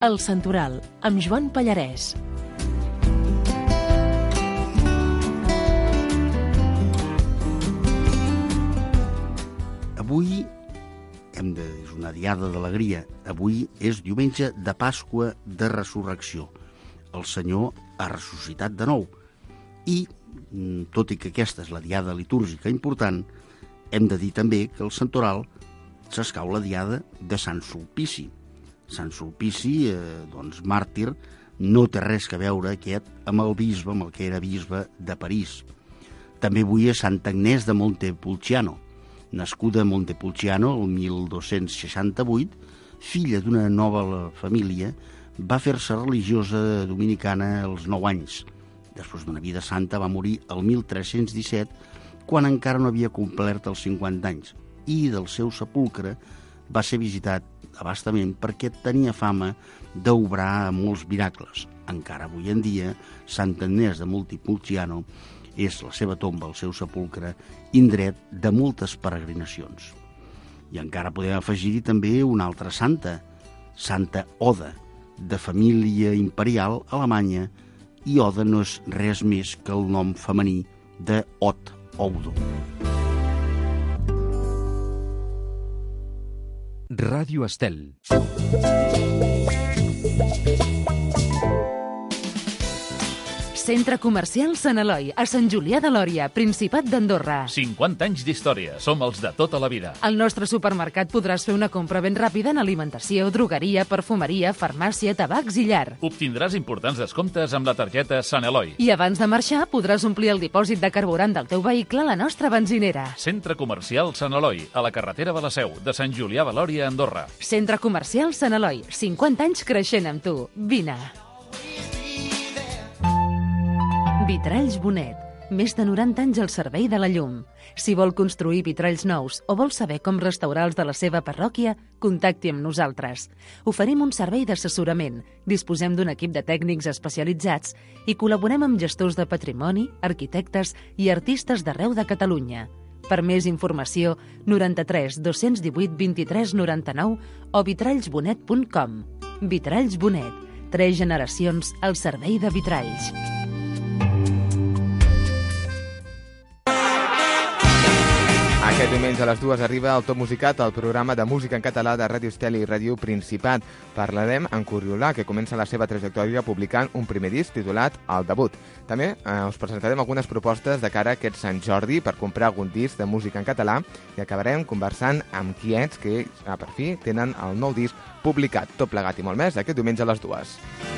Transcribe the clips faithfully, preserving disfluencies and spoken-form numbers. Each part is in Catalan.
El Santoral, amb Joan Pallarès. Avui hem de, és una diada d'alegria. Avui és diumenge de Pasqua de Resurrecció. El Senyor ha ressuscitat de nou. I, tot i que aquesta és la diada litúrgica important, hem de dir també que el Santoral s'escau la diada de Sant Sulpici. Sant Sulpici, eh, doncs, màrtir, no té res a veure aquest amb el bisbe, amb el que era bisbe de París. També avui és Santa Agnès de Montepulciano, nascuda a Montepulciano el mil dos-cents seixanta-vuit, filla d'una nova família, va fer-se religiosa dominicana als nou anys. Després d'una vida santa va morir el mil tres-cents disset, quan encara no havia complert els cinquanta anys, i del seu sepulcre va ser visitat abastament perquè tenia fama d'obrar molts miracles. Encara avui en dia, Santa Agnès de Montepulciano és la seva tomba, el seu sepulcre, indret de moltes peregrinacions. I encara podem afegir-hi també una altra santa, Santa Oda, de família imperial alemanya, i Oda no és res més que el nom femení de Ot Oudo. Ràdio Estel. Centre Comercial Sant Eloi, a Sant Julià de Lòria, Principat d'Andorra. cinquanta anys d'història. Som els de tota la vida. Al nostre supermercat podràs fer una compra ben ràpida en alimentació, drogueria, perfumeria, farmàcia, tabacs i llar. Obtindràs importants descomptes amb la targeta Sant Eloi. I abans de marxar podràs omplir el dipòsit de carburant del teu vehicle a la nostra benzinera. Centre Comercial Sant Eloi, a la carretera de la Seu, de Sant Julià de Lòria, Andorra. Centre Comercial Sant Eloi, cinquanta anys creixent amb tu. Vine. Vitralls Bonet. Més de noranta anys al servei de la llum. Si vol construir vitralls nous o vol saber com restaurar els de la seva parròquia, contacti amb nosaltres. Oferim un servei d'assessorament, disposem d'un equip de tècnics especialitzats i col·laborem amb gestors de patrimoni, arquitectes i artistes d'arreu de Catalunya. Per més informació, noranta-tres dos-cents divuit vint-i-tres noranta-nou o vitralls bonet punt com. Vitralls Bonet. Tres generacions al servei de vitralls. Aquest diumenge a les dues arriba el Top Musicat, el programa de música en català de Ràdio Estel i Ràdio Principat. Parlarem amb Coriolà, que comença la seva trajectòria publicant un primer disc titulat El Debut. També eh, us presentarem algunes propostes de cara a aquest Sant Jordi per comprar algun disc de música en català i acabarem conversant amb Quiets, que ah, per fi tenen el nou disc publicat. Tot plegat i molt més aquest diumenge a les dues.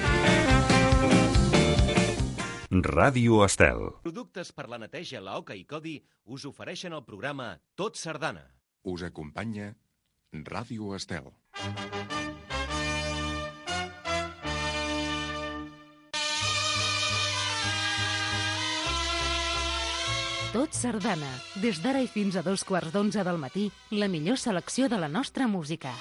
Ràdio Estel. Productes per la neteja, la Oca i Codi us ofereixen el programa Tot Sardana. Us acompanya Ràdio Estel. Tot Sardana. Des d'ara i fins a dos quarts d'onze del matí, la millor selecció de la nostra música.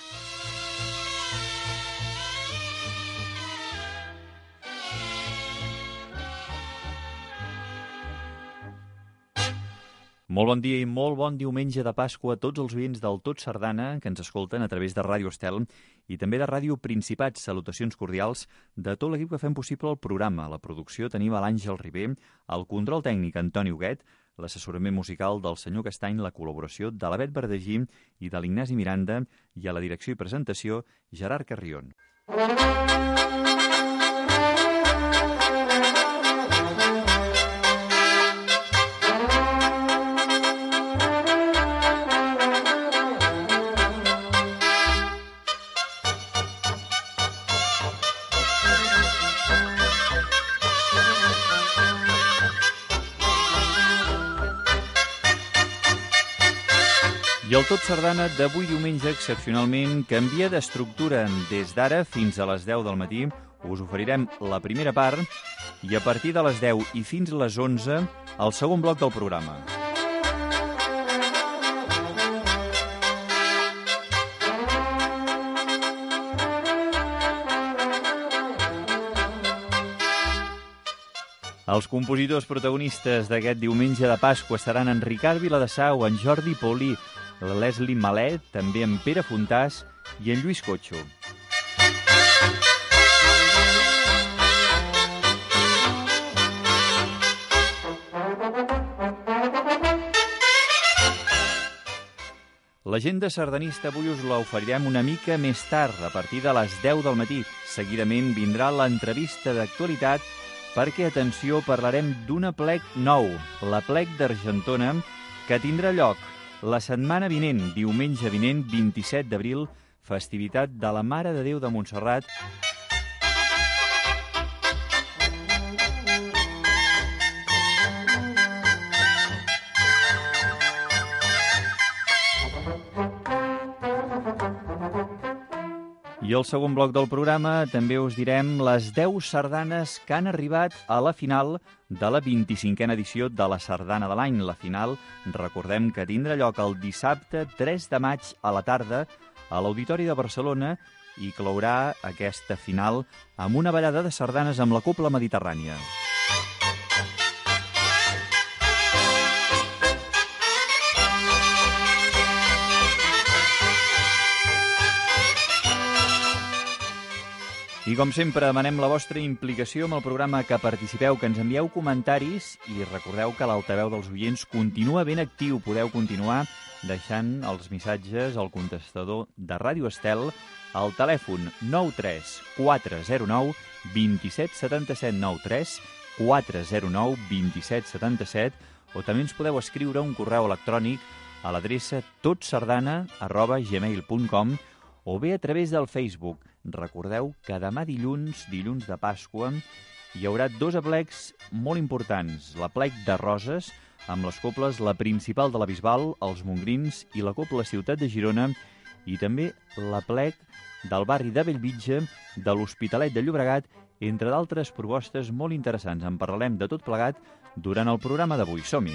Molt bon dia i molt bon diumenge de Pasqua a tots els oients del Tot Sardana que ens escolten a través de Ràdio Estel i també de Ràdio Principat. Salutacions cordials de tot l'equip que fem possible el programa. A la producció tenim l'Àngel Ribé, el control tècnic Antoni Huguet, l'assessorament musical del senyor Castany, la col·laboració de la Bet Verdegí i de l'Ignasi Miranda i a la direcció i presentació Gerard Carrion. I el Tot Sardana d'avui diumenge, excepcionalment, canvia d'estructura. Des d'ara fins a les deu del matí us oferirem la primera part i a partir de les deu i fins a les onze el segon bloc del programa. Els compositors protagonistes d'aquest diumenge de Pasqua seran en Ricard Viladesau, en Jordi Paulí, la Leslie Malet, també en Pere Fontàs i en Lluís Cotxo. L'agenda sardanista avui us l'oferirem una mica més tard, a partir de les deu del matí. Seguidament vindrà l'entrevista d'actualitat perquè, atenció, parlarem d'un aplec nou, l'aplec d'Argentona, que tindrà lloc la setmana vinent, diumenge vinent, vint-i-set d'abril, festivitat de la Mare de Déu de Montserrat. I al segon bloc del programa també us direm les deu sardanes que han arribat a la final de la vint-i-cinquena edició de la Sardana de l'any. La final, recordem que tindrà lloc el dissabte tres de maig a la tarda a l'Auditori de Barcelona i clourà aquesta final amb una ballada de sardanes amb la Cobla Mediterrània. I com sempre demanem la vostra implicació amb el programa, que participeu, que ens envieu comentaris i recordeu que l'altaveu dels oients continua ben actiu. Podeu continuar deixant els missatges al contestador de Ràdio Estel al telèfon nou tres quatre zero nou dos set set set, nou tres quatre zero nou dos set set set, o també ens podeu escriure un correu electrònic a l'adreça totsardana arroba gmail punt com o bé a través del Facebook. Recordeu que demà dilluns, dilluns de Pasqua, hi haurà dos aplecs molt importants. L'aplec de Roses, amb les cobles La Principal de la Bisbal, Els Mongrins i la Cobla Ciutat de Girona, i també l'aplec del barri de Bellvitge, de l'Hospitalet de Llobregat, entre d'altres propostes molt interessants. En parlarem de tot plegat durant el programa d'avui. Som-hi!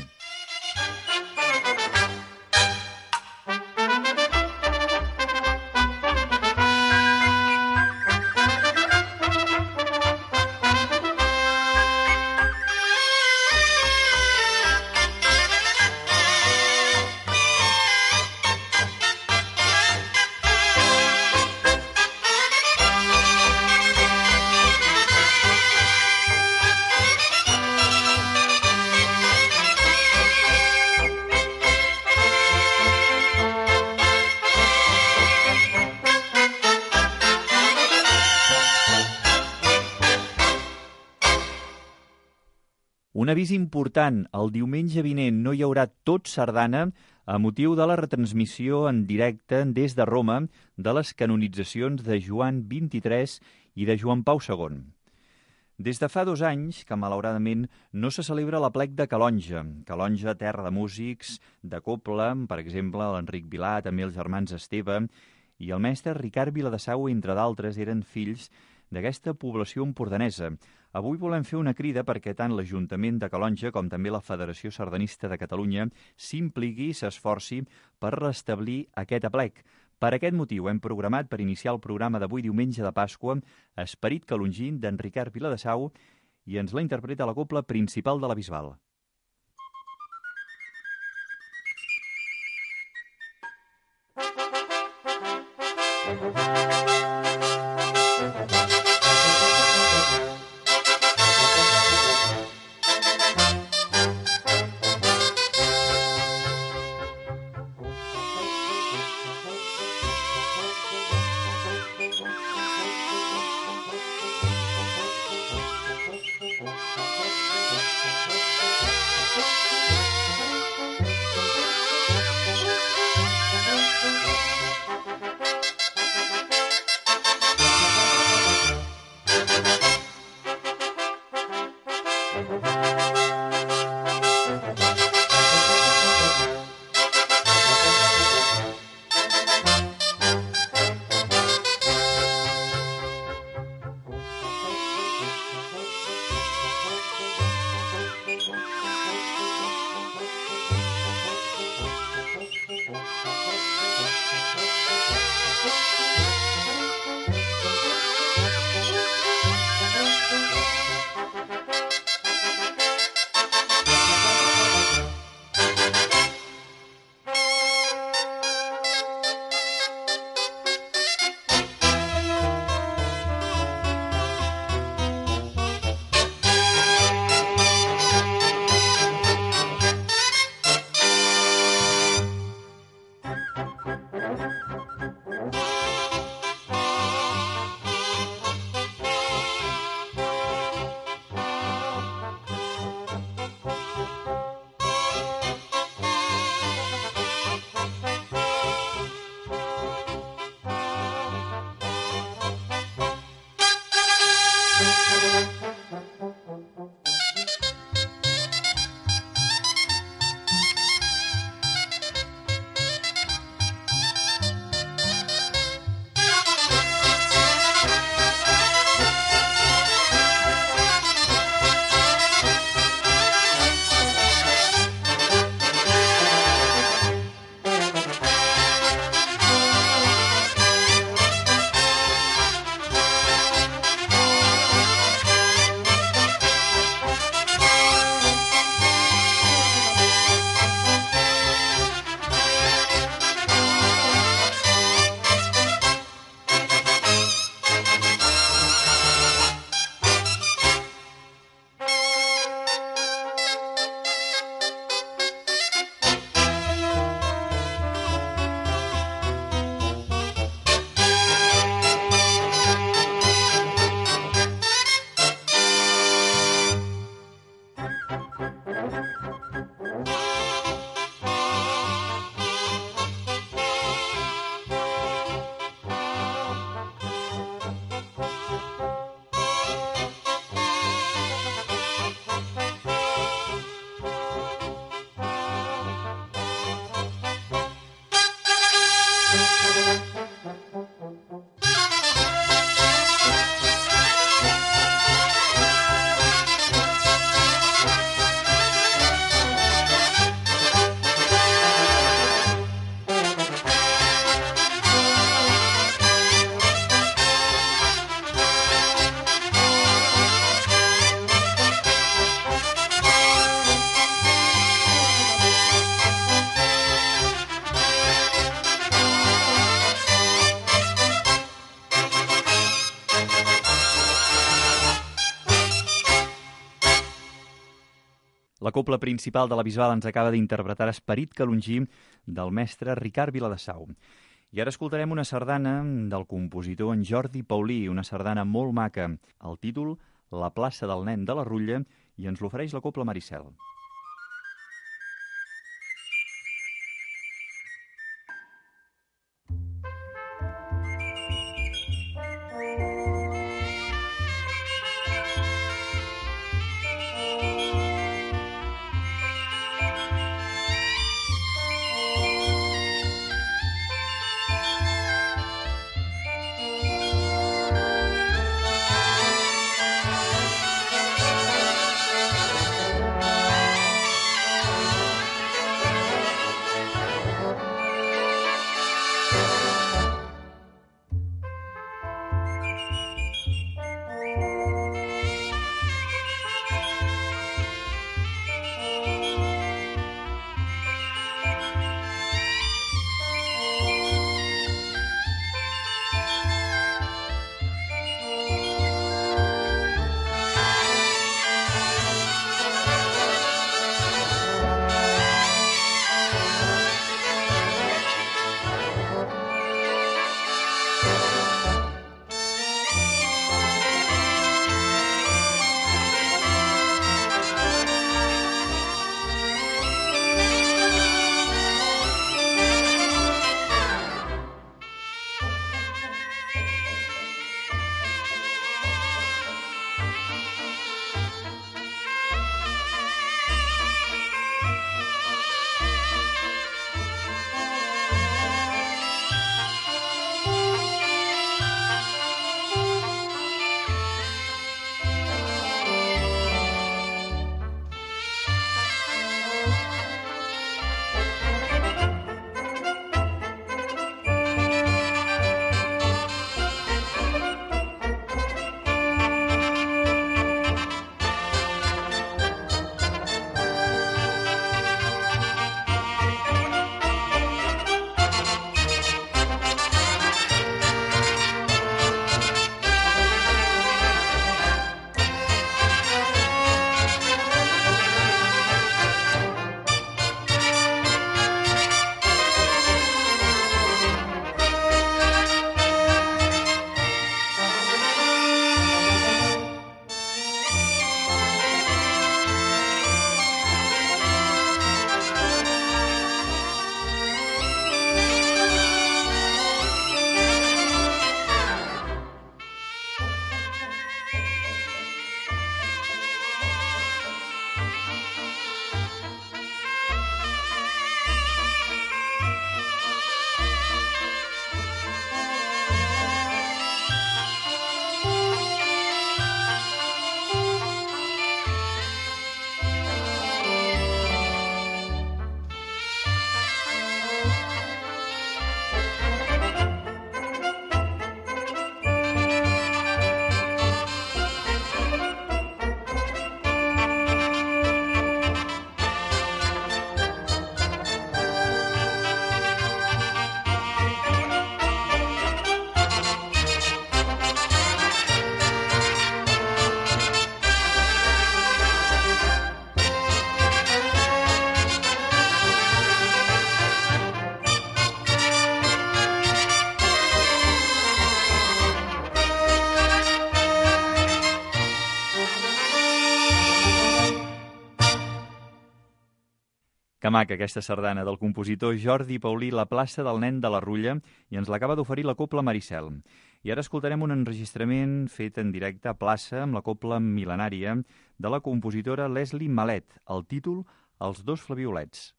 Un avís important, el diumenge vinent no hi haurà Tot Sardana a motiu de la retransmissió en directe des de Roma de les canonitzacions de Joan vint-i-tres i de Joan Pau segon. Des de fa dos anys que, malauradament, no se celebra l'aplec de Calonge. Calonge, terra de músics, de cobla, per exemple, l'Enric Vilà, també els germans Esteve, i el mestre Ricard Viladesau, entre d'altres, eren fills d'aquesta població empordanesa. Avui volem fer una crida perquè tant l'Ajuntament de Calonge com també la Federació Sardanista de Catalunya s'impliqui i s'esforci per restablir aquest aplec. Per aquest motiu hem programat per iniciar el programa d'avui diumenge de Pasqua Esperit Calongí d'en Ricard Viladesau, i ens la interpreta la Cobla Principal de la Bisbal. La cobla principal de la Bisbal ens acaba d'interpretar Esperit calongí del mestre Ricard Viladasau. I ara escoltarem una sardana del compositor en Jordi Paulí, una sardana molt maca. El títol, La plaça del nen de la Rutlla, i ens l'ofereix la cobla Maricel. Que maca aquesta sardana del compositor Jordi Paulí, La plaça del nen de la Rutlla, i ens l'acaba d'oferir la cobla Maricel. I ara escoltarem un enregistrament fet en directe a plaça amb la cobla mil·lenària de la compositora Leslie Malet, el títol Els dos flabiolets.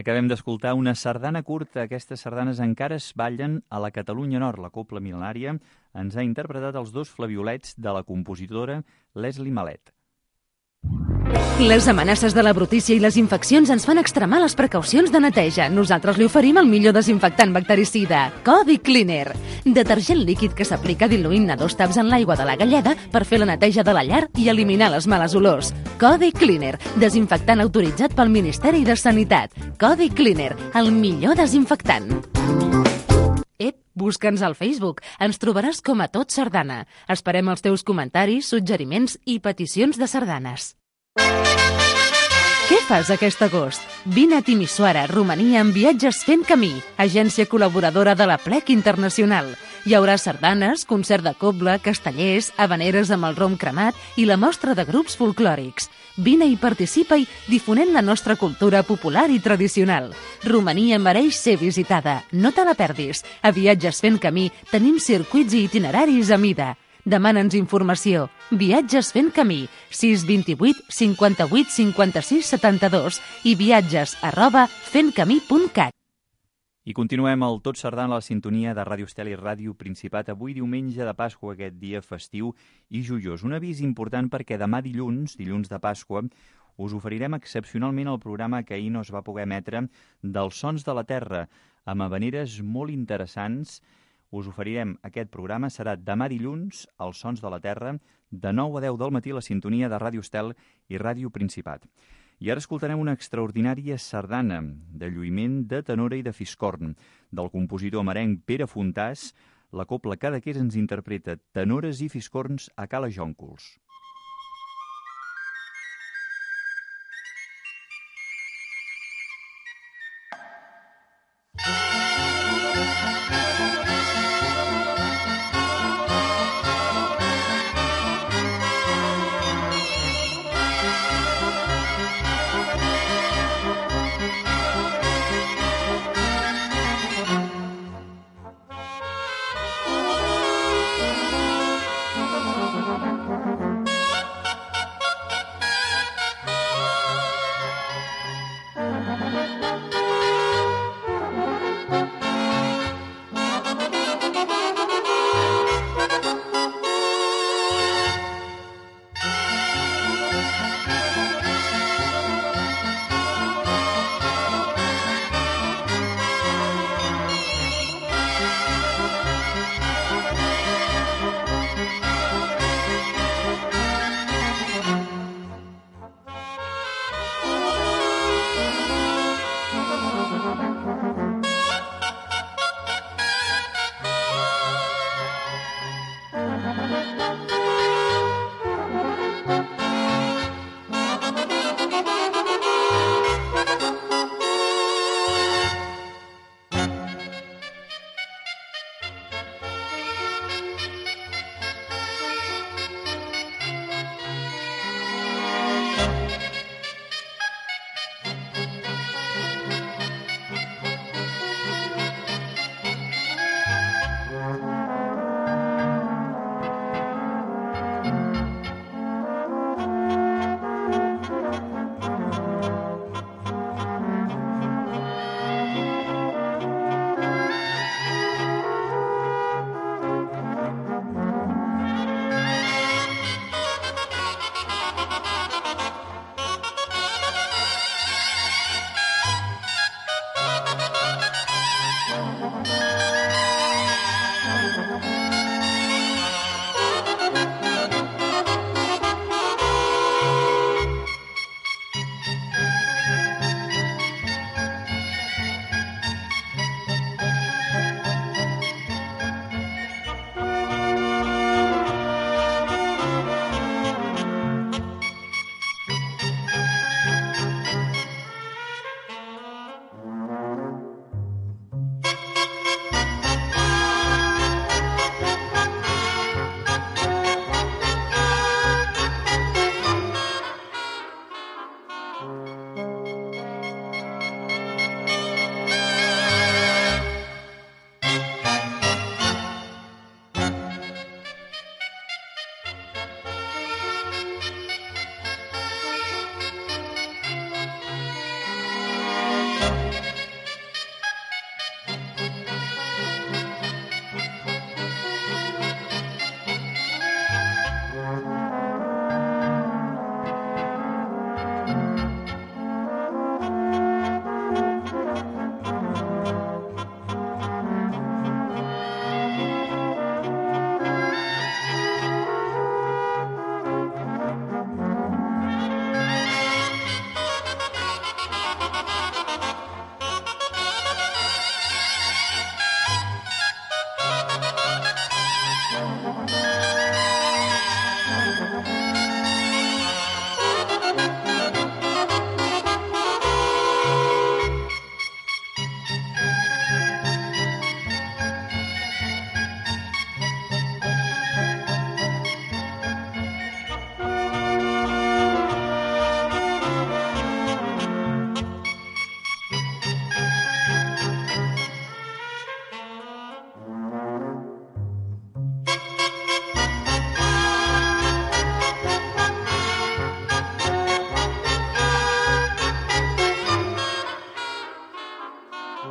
Acabem d'escoltar una sardana curta. Aquestes sardanes encara es ballen a la Catalunya Nord. La Cobla Mil·lenària ens ha interpretat els dos flabiolets de la compositora Leslie Malet. Les amenaces de la brutícia i les infeccions ens fan extremar les precaucions de neteja. Nosaltres li oferim el millor desinfectant bactericida, Codi Cleaner. Detergent líquid que s'aplica diluint-ne dos taps en l'aigua de la galleda per fer la neteja de la llar i eliminar les males olors. Codi Cleaner, desinfectant autoritzat pel Ministeri de Sanitat. Codi Cleaner, el millor desinfectant. Ep, busca'ns al Facebook. Ens trobaràs com a Tot Sardana. Esperem els teus comentaris, suggeriments i peticions de sardanes. Què fas aquest agost? Vine a Timisoara, Romania, en viatges fent camí, agència col·laboradora de la Plec Internacional. Hi haurà sardanes, concert de cobla, castellers, habaneres amb el rom cremat i la mostra de grups folclòrics. Vine i participa-hi difonent la nostra cultura popular i tradicional. Romania mereix ser visitada. No te la perdis. A Viatges fent camí tenim circuits i itineraris a mida. Demana'ns informació. Viatges fent camí, sis dos vuit cinquanta-vuit cinquanta-sis setanta-dos i viatges arroba fentcamí punt cat. I continuem el Tot Sardana a la sintonia de Ràdio Estel i Ràdio Principat. Avui diumenge de Pasqua, aquest dia festiu i joiós. Un avís important perquè demà dilluns, dilluns de Pasqua, us oferirem excepcionalment el programa que ahir no es va poder emetre dels Sons de la Terra, amb habaneres molt interessants. Us oferirem aquest programa, serà demà dilluns, als Sons de la Terra, de nou a deu del matí a la sintonia de Ràdio Estel i Ràdio Principat. I ara escoltarem una extraordinària sardana de lluïment de tenora i de fiscorn, del compositor merenc Pere Fontàs. La Cobla Cadaqués ens interpreta tenores i fiscorns a Cala Jóncols.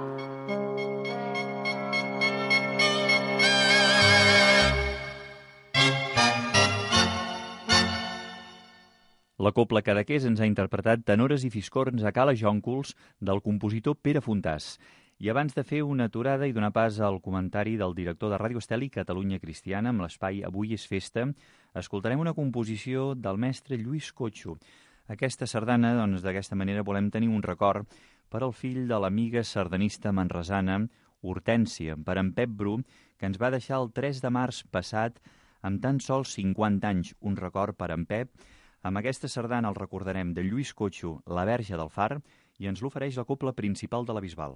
La Cobla Cadaqués ens ha interpretat Tenores i Fiscorns a Cala Jòncols del compositor Pere Fontàs. I abans de fer una aturada i donar pas al comentari del director de Ràdio Estel i Catalunya Cristiana amb l'espai Avui és festa, escoltarem una composició del mestre Lluís Cotxo. Aquesta sardana, doncs, d'aquesta manera volem tenir un record per al fill de l'amiga sardanista manresana Hortènsia, per en Pep Bru, que ens va deixar el tres de març passat amb tan sols cinquanta anys. Un record per en Pep. Amb aquesta sardana el recordarem de Lluís Cotxo, La Verge del Far, i ens l'ofereix la Cobla Principal de la Bisbal.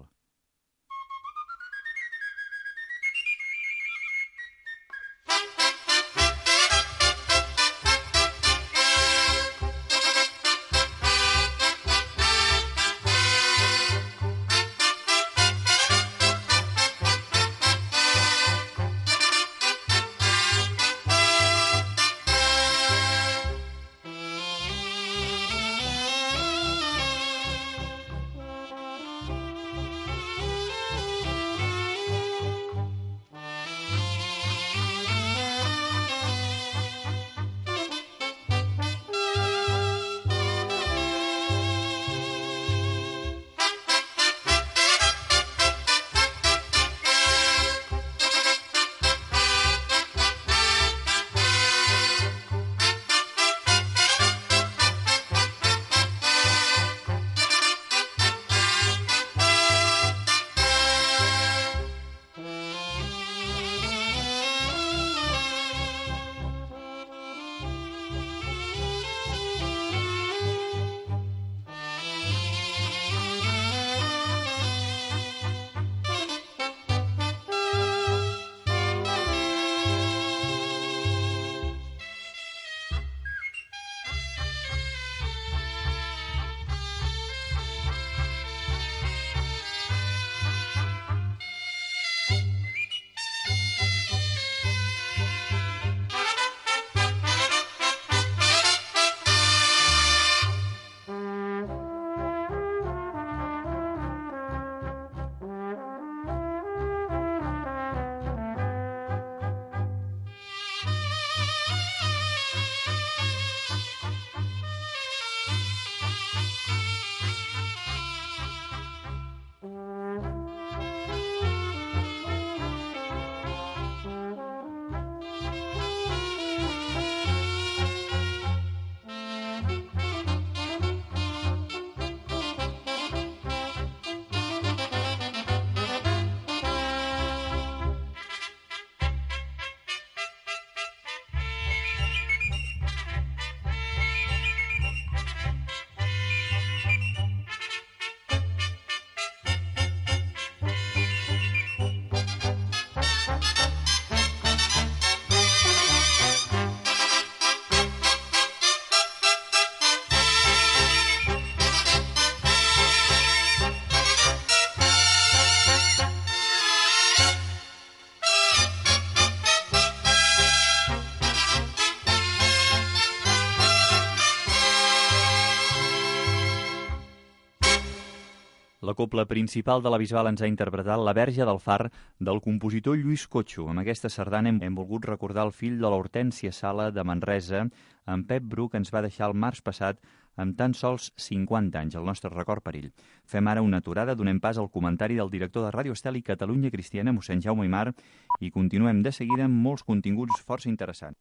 La Cobla Principal de la Bisbal ens ha interpretat La Verge del Far del compositor Lluís Cotxo. Amb aquesta sardana hem, hem volgut recordar el fill de l'Hortènsia Sala de Manresa, en Pep Bru, que ens va deixar el març passat amb tan sols cinquanta anys, el nostre record per ell. Fem ara una aturada, donem pas al comentari del director de Ràdio Estel i Catalunya Cristiana, mossèn Jaume Aimar, i continuem de seguida amb molts continguts força interessants.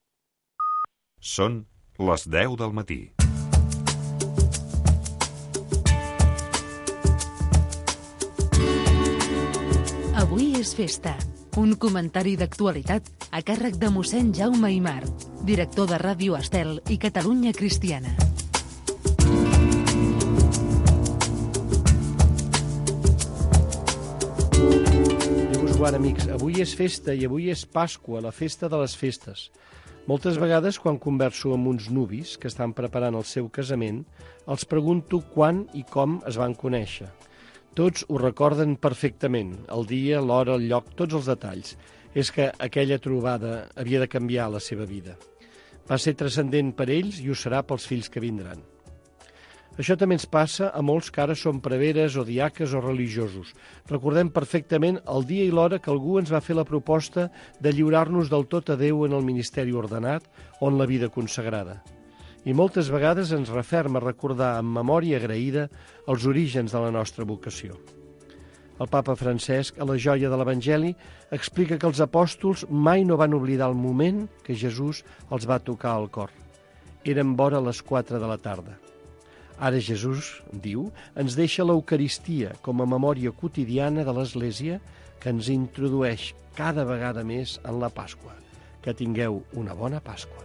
Són les deu del matí. Avui és festa. Un comentari d'actualitat a càrrec de mossèn Jaume Aimar, director de Ràdio Estel i Catalunya Cristiana. Déu us guard, amics. Avui és festa i avui és Pasqua, la festa de les festes. Moltes vegades, quan converso amb uns nuvis que estan preparant el seu casament, els pregunto quan i com es van conèixer. Tots ho recorden perfectament, el dia, l'hora, el lloc, tots els detalls. És que aquella trobada havia de canviar la seva vida. Va ser transcendent per ells i ho serà pels fills que vindran. Això també ens passa a molts que ara són preveres o diaques o religiosos. Recordem perfectament el dia i l'hora que algú ens va fer la proposta de lliurar-nos del tot a Déu en el ministeri ordenat o en la vida consagrada. I moltes vegades ens referma a recordar amb memòria agraïda els orígens de la nostra vocació. El papa Francesc, a la joia de l'Evangeli, explica que els apòstols mai no van oblidar el moment que Jesús els va tocar al cor. Eren vora les quatre de la tarda. Ara Jesús, diu, ens deixa l'Eucaristia com a memòria quotidiana de l'Església que ens introdueix cada vegada més en la Pasqua. Que tingueu una bona Pasqua.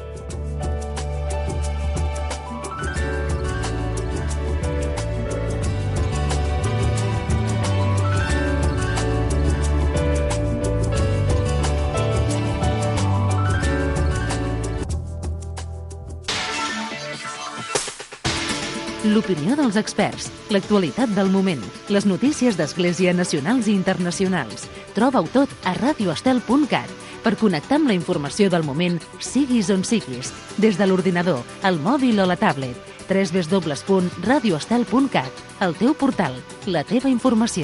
L'opinió dels experts, l'actualitat del moment, les notícies d'Església nacionals i internacionals. Troba-ho tot a radio estel punt cat per connectar amb la informació del moment, siguis on siguis, des de l'ordinador, el mòbil o la tablet. w w w punt radio estel punt cat, el teu portal, la teva informació.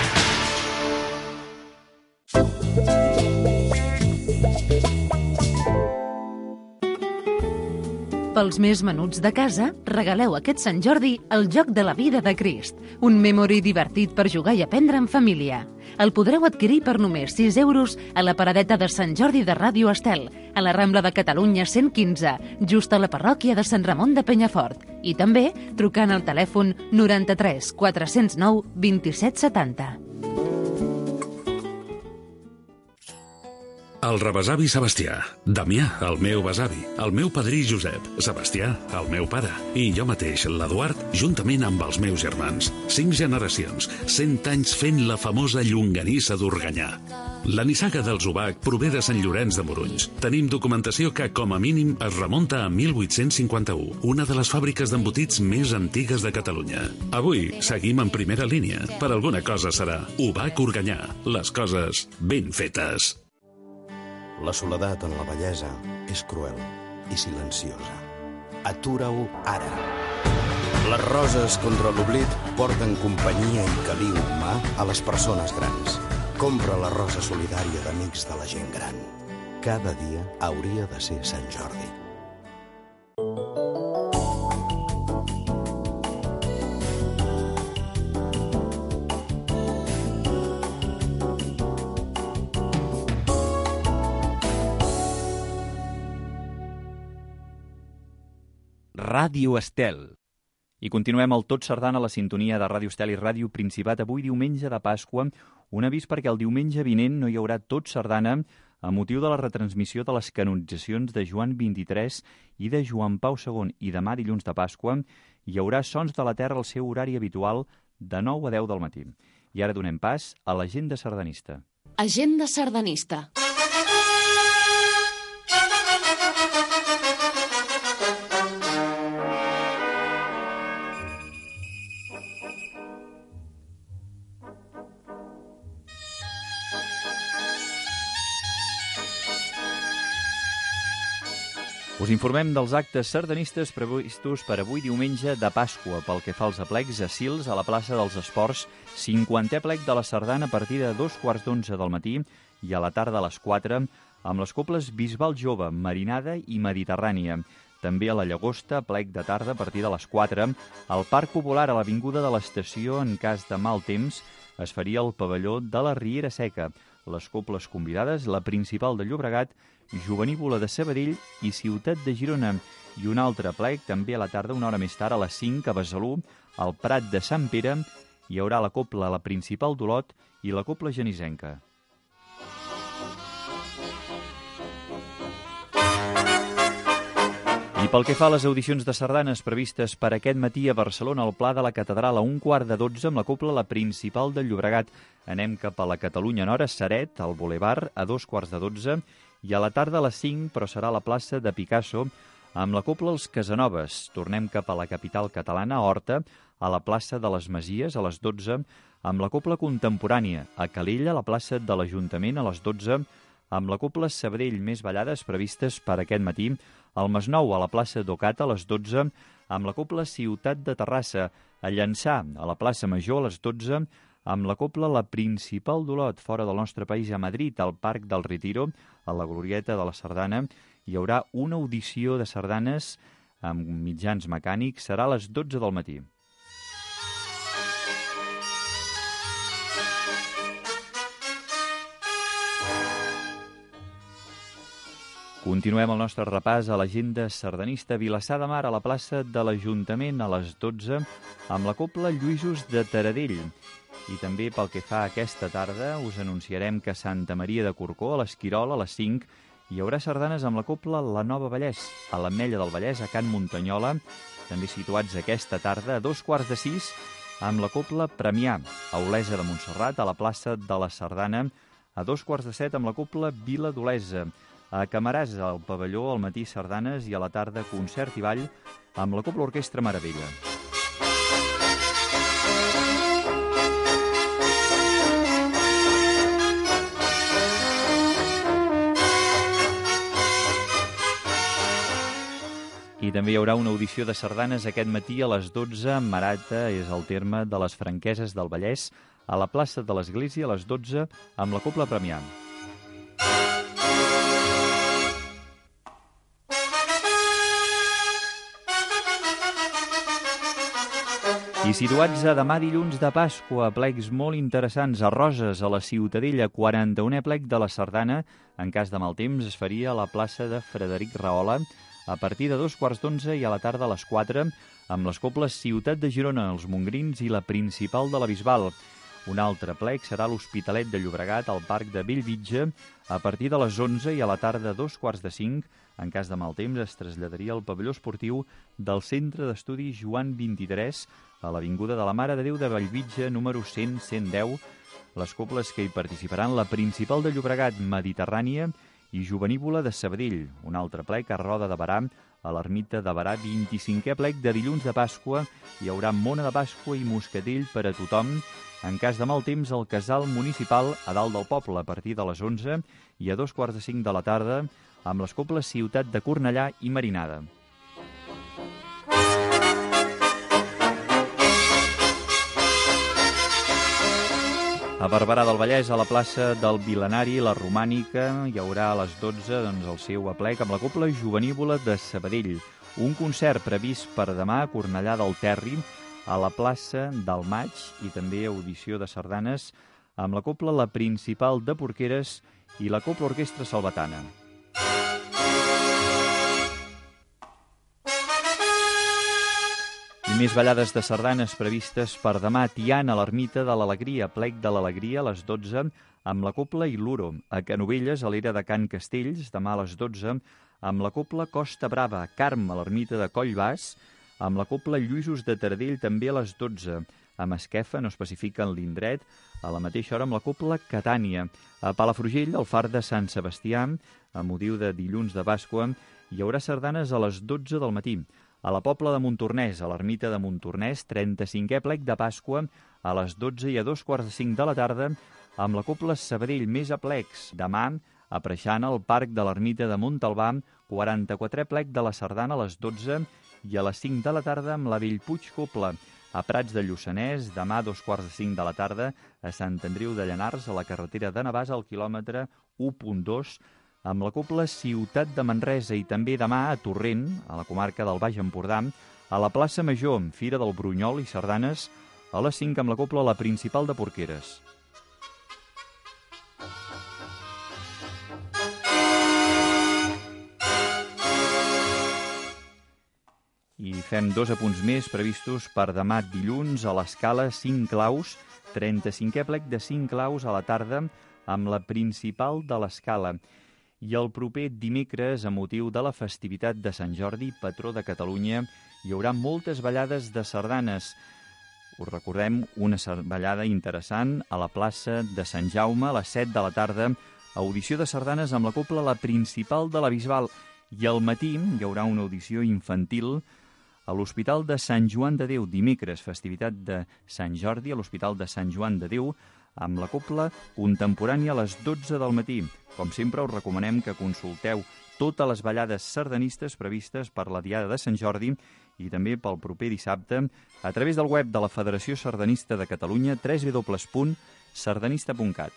Pels més menuts de casa, regaleu aquest Sant Jordi el Joc de la Vida de Crist, un memory divertit per jugar i aprendre en família. El podreu adquirir per només sis euros a la paradeta de Sant Jordi de Ràdio Estel, a la Rambla de Catalunya cent quinze, just a la parròquia de Sant Ramon de Penyafort, i també trucant al telèfon noranta-tres quatre-cents nou vint-i-set setanta. El rebesavi Sebastià, Damià, el meu besavi, el meu padrí Josep, Sebastià, el meu pare, i jo mateix, l'Eduard, juntament amb els meus germans. Cinc generacions, cent anys fent la famosa llonganissa d'Organyà. La nissaga dels Obac prové de Sant Llorenç de Morunys. Tenim documentació que, com a mínim, es remunta a mil vuit-cents cinquanta-u, una de les fàbriques d'embotits més antigues de Catalunya. Avui seguim en primera línia. Per alguna cosa serà Obac Organyà. Les coses ben fetes. La soledat en la bellesa és cruel i silenciosa. Atura-ho ara. Les roses contra l'oblit porten companyia i caliu humà a les persones grans. Compra la rosa solidària d'Amics de la Gent Gran. Cada dia hauria de ser Sant Jordi. Ràdio Estel. I continuem el Tot Sardana a la sintonia de Ràdio Estel i Ràdio Principat. Avui, diumenge de Pasqua, un avís perquè el diumenge vinent no hi haurà Tot Sardana a motiu de la retransmissió de les canonitzacions de Joan vint-i-tres i de Joan Pau segon. I demà, dilluns de Pasqua, hi haurà Sons de la Terra al seu horari habitual de nou a deu del matí. I ara donem pas a l'agenda sardanista. Agenda sardanista. Us informem dels actes sardanistes previstos per avui diumenge de Pasqua. Pel que fa als aplecs, a Sils, a la plaça dels Esports, cinquantè aplec de la sardana a partir de dos quarts d'onze del matí i a la tarda a les quatre, amb les cobles Bisbal Jove, Marinada i Mediterrània. També a la Llagosta, aplec de tarda a partir de les quatre. Al Parc Popular, a l'Avinguda de l'Estació, en cas de mal temps, es faria el pavelló de la Riera Seca. Les cobles convidades, la Principal de Llobregat, Jovenívola de Sabadell i Ciutat de Girona. I un altre aplec, també a la tarda, una hora més tard, a les cinc, a Besalú, al Prat de Sant Pere, hi haurà la copla La Principal d'Olot i la copla genisenca. I pel que fa a les audicions de sardanes previstes per aquest matí a Barcelona, al Pla de la Catedral a un quart de dotze amb la copla La Principal del Llobregat. Anem cap a la Catalunya Nord, a Ceret, al Boulevard, a dos quarts de dotze, i a la tarda a les cinc, però serà a la plaça de Picasso, amb la copla Els Casanovas. Tornem cap a la capital catalana, a Horta, a la plaça de les Masies, a les dotze, amb la copla Contemporània. A Calella, a la plaça de l'Ajuntament, a les dotze, amb la copla Sabadell, més ballades previstes per aquest matí. Al Masnou, a la plaça d'Ocata, a les dotze, amb la Cobla Ciutat de Terrassa, a Llançà, a la plaça Major, a les dotze, amb la Cobla La Principal d'Olot, fora del nostre país, a Madrid, al Parc del Retiro, a la Glorieta de la Sardana. Hi haurà una audició de sardanes amb mitjans mecànics, serà a les dotze del matí. Continuem el nostre repàs a l'agenda sardanista. Vilassar de Mar, a la plaça de l'Ajuntament, a les dotze, amb la Cobla Lluïsos de Taradell. I també pel que fa a aquesta tarda, us anunciarem que a Santa Maria de Corcó, a l'Esquirol, a les cinc, hi haurà sardanes amb la Cobla La Nova Vallès, a l'Ametlla del Vallès, a Can Muntanyola, també situats aquesta tarda, a dos quarts de sis, amb la Cobla Premià, a Olesa de Montserrat, a la plaça de la Sardana, a dos quarts de set, amb la Cobla Vila d'Olesa, a Camarasa, al pavelló, al matí sardanes i a la tarda concert i ball amb la Cobla Orquestra Meravella. I també hi haurà una audició de sardanes aquest matí a les dotze. Marata és el terme de les Franqueses del Vallès, a la plaça de l'Església, a les dotze, amb la Cobla Premià. I situats a demà dilluns de Pasqua, plecs molt interessants a Roses, a la Ciutadella, quaranta-unè plec de la Sardana. En cas de mal temps es faria a la plaça de Frederic Rahola a partir de dos quarts d'onze i a la tarda a les quatre, amb les cobles Ciutat de Girona, els Mongrins i la Principal de la Bisbal. Un altre plec serà a l'Hospitalet de Llobregat, al Parc de Bellvitge, a partir de les onze i a la tarda a dos quarts de cinc. En cas de mal temps es traslladaria al pavelló esportiu del Centre d'Estudis Joan vint-i-tres, a l'Avinguda de la Mare de Déu de Bellvitge, número cent cent deu. Les cobles que hi participaran, la Principal de Llobregat, Mediterrània, i Jovenívola de Sabadell. Un altre plec a Roda de Berà, a l'Ermita de Berà, vint-i-cinquè plec de dilluns de Pasqua. Hi haurà mona de Pasqua i moscatell per a tothom. En cas de mal temps, al Casal Municipal, a dalt del poble, a partir de les onze i a dos quarts de cinc de la tarda, amb les cobles Ciutat de Cornellà i Marinada. A Barberà del Vallès, a la plaça del Vilanari, la Romànica, hi haurà a les dotze doncs, el seu aplec amb la Cobla Jovenívola de Sabadell. Un concert previst per demà a Cornellà del Terri, a la plaça del Maig, i també audició de sardanes amb la Cobla La Principal de Porqueres i la Cobla Orquestra Salvatana. I més ballades de sardanes previstes per demà. Tiana, a l'Ermita de l'Alegria, plec de l'Alegria, a les dotze, amb la Cobla Il·luro. A Canovelles, a l'era de Can Castells, demà a les dotze, amb la Cobla Costa Brava. Carme, a l'Ermita de Collbàs, amb la Cobla Lluïsos de Taradell, també a les dotze. A Masquefa, no especifiquen l'indret, a la mateixa hora amb la Cobla Catània. A Palafrugell, al Far de Sant Sebastià, a motiu de dilluns de Pasqua, hi haurà sardanes a les dotze del matí. A la Pobla de Montornès, a l'Ermita de Montornès, trenta-cinquè plec de Pasqua, a les dotze i a dos quarts de cinc de la tarda, amb la Cobla Sabadell, més aplecs. Demà, a Preixana, al Parc de l'Ermita de Montalbà, quaranta-quatrè plec de la Sardana a les dotze i a les cinc de la tarda amb la Bellpuig Cobla. A Prats de Lluçanès, demà a dos quarts de cinc de la tarda, a Sant Andreu de Llanars, a la carretera de Navàs, al quilòmetre u punt dos, amb la Cobla Ciutat de Manresa, i també demà a Torrent, a la comarca del Baix Empordà, a la plaça Major, Fira del Brunyol i sardanes, a les cinc amb la Cobla La Principal de Porqueres. I fem dos apunts més previstos per demà dilluns a l'Escala, cinc claus, trenta-cinquè plec de cinc claus a la tarda amb la Principal de l'Escala. I el proper dimecres, a motiu de la festivitat de Sant Jordi, patró de Catalunya, hi haurà moltes ballades de sardanes. Us recordem una ballada interessant a la plaça de Sant Jaume a les set de la tarda, audició de sardanes amb la Cobla La Principal de la Bisbal. I al matí hi haurà una audició infantil a l'Hospital de Sant Joan de Déu, dimecres, festivitat de Sant Jordi, a l'Hospital de Sant Joan de Déu, amb la Cobla Contemporània a les dotze del matí. Com sempre, us recomanem que consulteu totes les ballades sardanistes previstes per la Diada de Sant Jordi i també pel proper dissabte a través del web de la Federació Sardanista de Catalunya, w w w punt sardanista punt cat.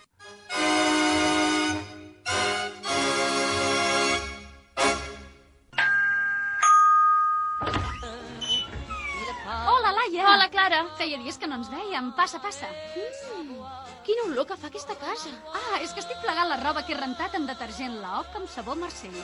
Hola, Laia! Hola, Clara! Feia dies que no ens vèiem. Passa, passa. Mm, quina olor que fa aquesta casa. Ah, és que estic plegant la roba que he rentat amb detergent Laoc amb sabó Marsella.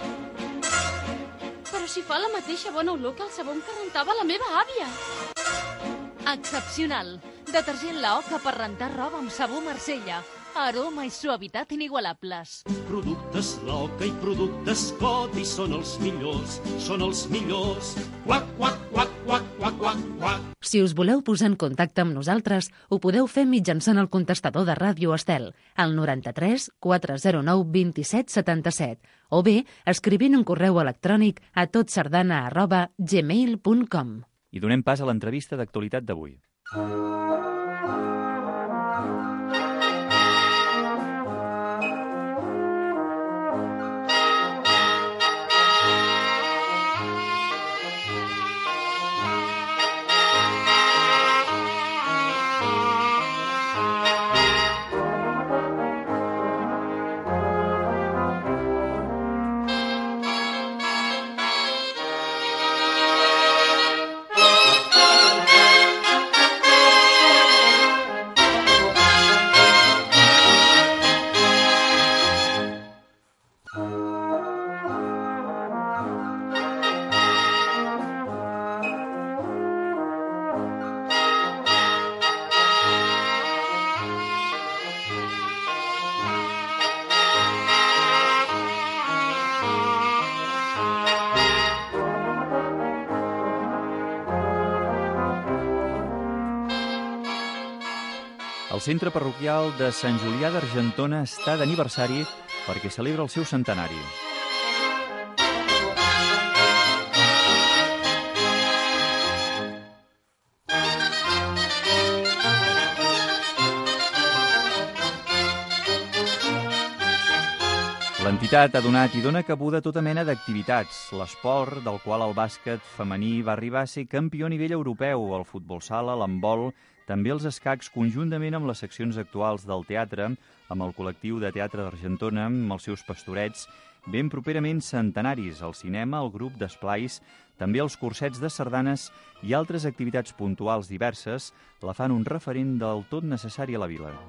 Però si fa la mateixa bona olor que el sabó que rentava la meva àvia. Excepcional. Detergent Laoc per rentar roba amb sabó Marsella. Aroma i suavitat inigualables. Productes Laoc i productes Codi són els millors, són els millors. Quac, quac, quac, quac, quac, quac, quac. Si us voleu posar en contacte amb nosaltres, ho podeu fer mitjançant el contestador de Ràdio Estel, al noranta-tres quatre zero nou dos set set set, o bé escrivint un correu electrònic a totsardana arroba gmail punt com. I donem pas a l'entrevista d'actualitat d'avui. El centre parroquial de Sant Julià d'Argentona està d'aniversari perquè celebra el seu centenari. L'entitat ha donat i dona cabuda a tota mena d'activitats. L'esport, del qual el bàsquet femení va arribar a ser campió a nivell europeu, el futbol sala, l'handbol, també els escacs, conjuntament amb les seccions actuals del teatre, amb el col·lectiu de teatre d'Argentona, amb els seus pastorets, ben properament centenaris, el cinema, el grup d'esplais, també els cursets de sardanes i altres activitats puntuals diverses la fan un referent del tot necessari a la vila.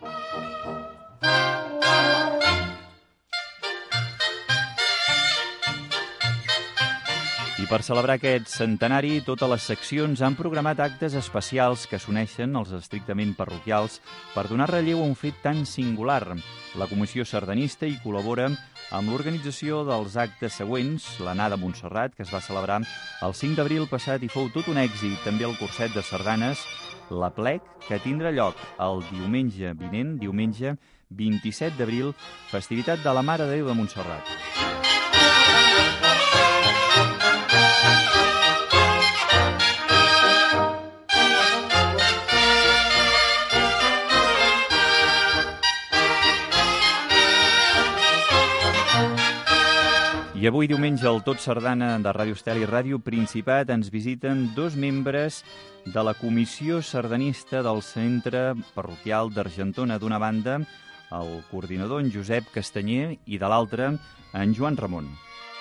I per celebrar aquest centenari, totes les seccions han programat actes especials que s'uneixen als estrictament parroquials per donar relleu a un fet tan singular. La Comissió Sardanista hi col·labora amb l'organització dels actes següents, l'anada a Montserrat, que es va celebrar el cinc d'abril passat i fou tot un èxit, també el curset de sardanes, la plec, que tindrà lloc el diumenge vinent, diumenge vint-i-set d'abril, festivitat de la Mare de Déu de Montserrat. I avui diumenge al Tot Sardana de Ràdio Estel i Ràdio Principat ens visiten dos membres de la Comissió Sardanista del Centre Parroquial d'Argentona. D'una banda, el coordinador, en Josep Castanyer, i de l'altra, en Joan Ramon.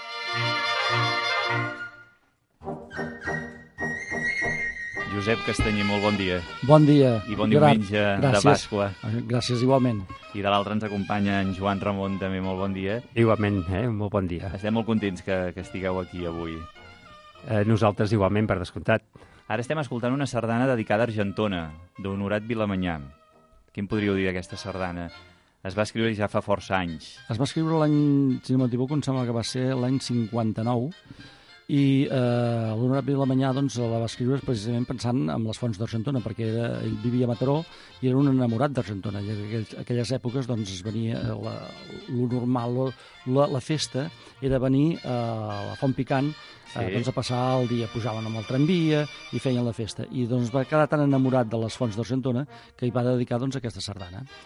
Josep Castanyer, molt bon dia. Bon dia. I bon diumenge Gràcies. de Pasqua. Gràcies, igualment. I de l'altre ens acompanya en Joan Ramon, també molt bon dia. Igualment, eh? Molt bon dia. Estem molt contents que, que estigueu aquí avui. Eh, nosaltres igualment, per descomptat. Ara estem escoltant una sardana dedicada a Argentona, d'Honorat Vilamanyà. Què em podríeu dir d'aquesta sardana? Es va escriure ja fa força anys. Es va escriure l'any, si no m'equivoco, em sembla que va ser l'any cinquanta-nou, i eh, l'Honorat Vilamanyà doncs, la va escriure precisament pensant en les fonts d'Argentona, perquè era, ell vivia a Mataró i era un enamorat d'Argentona. I en aquelles, aquelles èpoques doncs, es venia la, lo normal, la, la festa era venir a la Font Picant, sí. eh, doncs, a passar el dia. Pujaven amb el tramvia i feien la festa. I doncs, va quedar tan enamorat de les fonts d'Argentona que hi va dedicar doncs, aquesta sardana.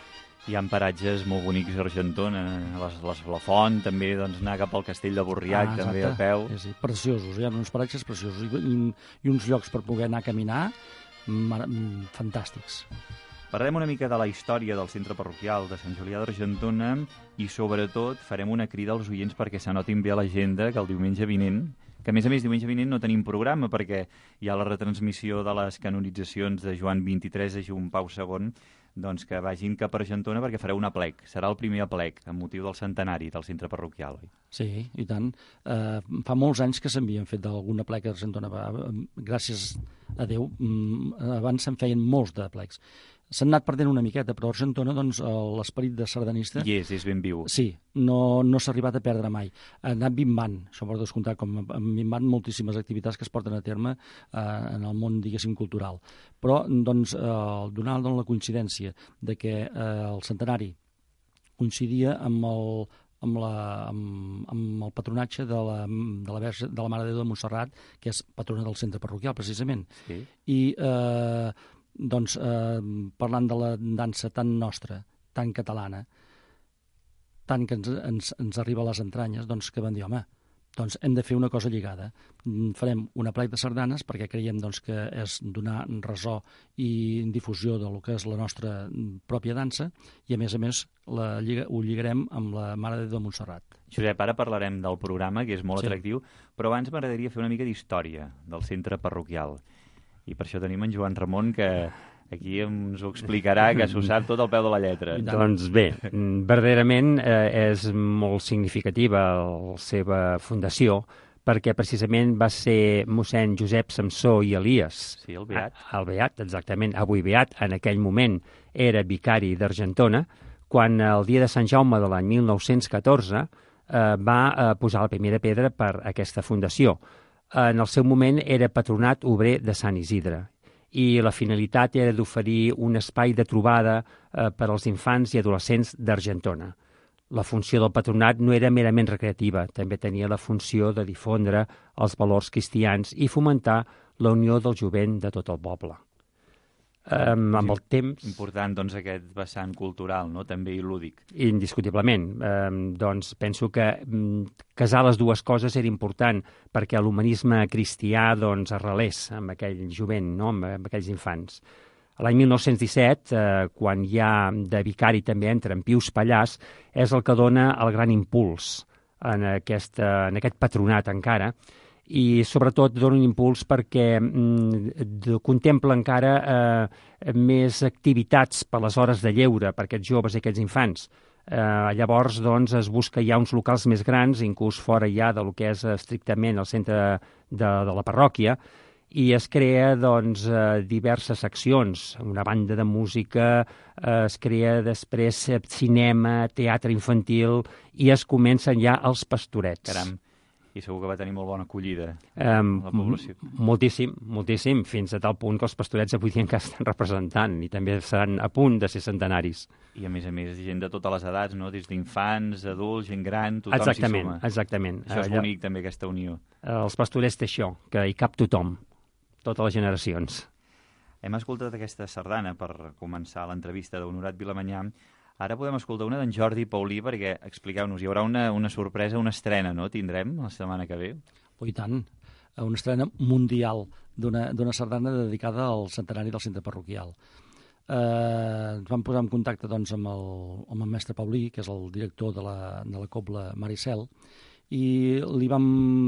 Hi ha paratges molt bonics a Argentona, les, les, la font, també doncs, anar cap al castell de Borriac, Ah, també a exacte. peu. Sí, sí, preciosos, hi ha uns paratges preciosos i, i, i uns llocs per poder anar a caminar mar- mm, fantàstics. Parlarem una mica de la història del centre parroquial de Sant Julià d'Argentona i, sobretot, farem una crida als oients perquè s'anotin bé a l'agenda que el diumenge vinent, que a més a més diumenge vinent no tenim programa perquè hi ha la retransmissió de les canonitzacions de Joan vint-i-tres i Joan Pau segon, doncs que vagin cap a Argentona perquè fareu un aplec. Serà el primer aplec amb motiu del centenari del centre parroquial. Oi? Sí, i tant. Eh, fa molts anys que s'havien fet d'alguna pleca d'Argentona. Va, gràcies a Déu, mm, abans se'n feien molts de plecs. S'han anat perdent una miqueta, però a Argentona, doncs, l'esperit de sardanista... I és, és ben viu. Sí, no, no s'ha arribat a perdre mai. Ha anat minvant, això per descomptar, com han minvant moltíssimes activitats que es porten a terme eh, en el món, diguéssim, cultural. Però, doncs, eh, donar doncs, la coincidència de que eh, el centenari coincidia amb el, amb, la, amb, amb el patronatge de la, de, la Verge, de la Mare de Déu de Montserrat, que és patrona del centre parroquial, precisament. Sí. I... Eh, doncs, eh, parlant de la dansa tan nostra, tan catalana, tant que ens, ens, ens arriba a les entranyes, doncs que van dir, home, doncs hem de fer una cosa lligada. Farem un aplec de sardanes perquè creiem doncs, que és donar ressò i difusió del que és la nostra pròpia dansa i, a més a més, la lliga, ho lligarem amb la Mare de Déu de Montserrat. Josep, ara parlarem del programa, que és molt Sí. atractiu, però abans m'agradaria fer una mica d'història del centre parroquial. I per això tenim en Joan Ramon, que aquí ens ho explicarà, que s'ho sap tot al peu de la lletra. Doncs bé, verdaderament eh, és molt significativa la seva fundació, perquè precisament va ser mossèn Josep Samsó i Elias. Sí, el beat. El beat, exactament, avui beat, en aquell moment era vicari d'Argentona, quan el dia de Sant Jaume de l'any mil nou-cents catorze eh, va eh, posar la primera pedra per aquesta fundació. En el seu moment era patronat obrer de Sant Isidre i la finalitat era d'oferir un espai de trobada eh, per als infants i adolescents d'Argentona. La funció del patronat no era merament recreativa, també tenia la funció de difondre els valors cristians i fomentar la unió del jovent de tot el poble. Um, amb el temps... Important, doncs, aquest vessant cultural, no?, també i lúdic. Indiscutiblement. Um, doncs penso que um, casar les dues coses era important perquè l'humanisme cristià doncs, arrelés amb aquell jovent, no?, amb, amb aquells infants. L'any mil nou-cents disset, eh, quan ja de vicari també entra en Pius Pallàs, és el que dona el gran impuls en, aquesta, en aquest patronat encara, i sobretot dona un impuls perquè mm, contempla encara eh, més activitats per les hores de lleure per aquests joves i aquests infants. Eh, llavors, doncs, es busca ja uns locals més grans, inclús fora ja del que és estrictament el centre de, de la parròquia, i es crea doncs, eh, diverses seccions, una banda de música, eh, es crea després cinema, teatre infantil, i es comencen ja els pastorets. Caram. I segur que va tenir molt bona acollida um, la població. Moltíssim, moltíssim, fins a tal punt que els pastorets avui dia encara estan representant i també seran a punt de ser centenaris. I a més a més gent de totes les edats, no?, des d'infants, adults, gent gran, tothom exactament, s'hi suma. Exactament. Això és Allà, bonic també, aquesta unió. Els pastorets té això, que hi cap tothom, totes les generacions. Hem escoltat aquesta sardana per començar l'entrevista d'Honorat Vilamanyà. Ara podem escoltar una d'en Jordi Paulí, perquè, expliqueu-nos, hi haurà una, una sorpresa, una estrena, no?, tindrem la setmana que ve? Oh, i tant, una estrena mundial d'una sardana dedicada al centenari del centre parroquial. Eh, ens vam posar en contacte doncs, amb, el, amb el mestre Paulí, que és el director de la, de la Cobla Maricel, i li vam,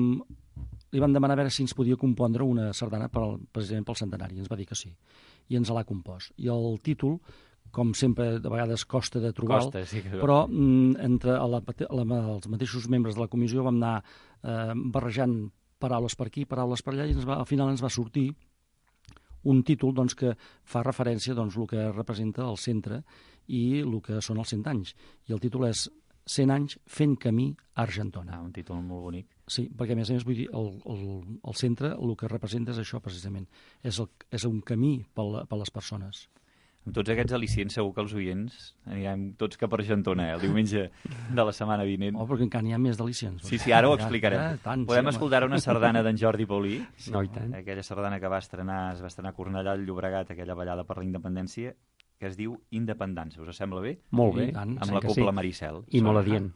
li vam demanar a veure si ens podia compondre una sardana per, precisament pel centenari. Ens va dir que sí, i ens l'ha compost. I el títol, com sempre, de vegades costa de trobar, costa, sí que... però mm, entre la, la, els mateixos membres de la comissió vam anar eh, barrejant paraules per aquí, paraules per allà, i ens va, al final ens va sortir un títol doncs, que fa referència doncs, el que representa el centre i el que són els cent anys. I el títol és cent anys fent camí a Argentona. Ah, un títol molt bonic. Sí, perquè a més a més vull dir, el, el, el centre el que representa és això precisament, és, el, és un camí per, la, per les persones. Amb tots aquests al·licients segur que els oients anirem tots cap a Argentona, eh, el diumenge de la setmana vinent. Oh, perquè encara n'hi ha més d'al·licients. Sí, sí, ara ho explicarem. Ja, tant, Podem sí, escoltar una sardana d'en Jordi Paulí? No, i tant. Aquella sardana que va estrenar, es va estrenar a Cornellà, al Llobregat, aquella ballada per la independència, que es diu Independança. Us sembla bé? Molt bé. Amb la Copla Maricel. I molt adient.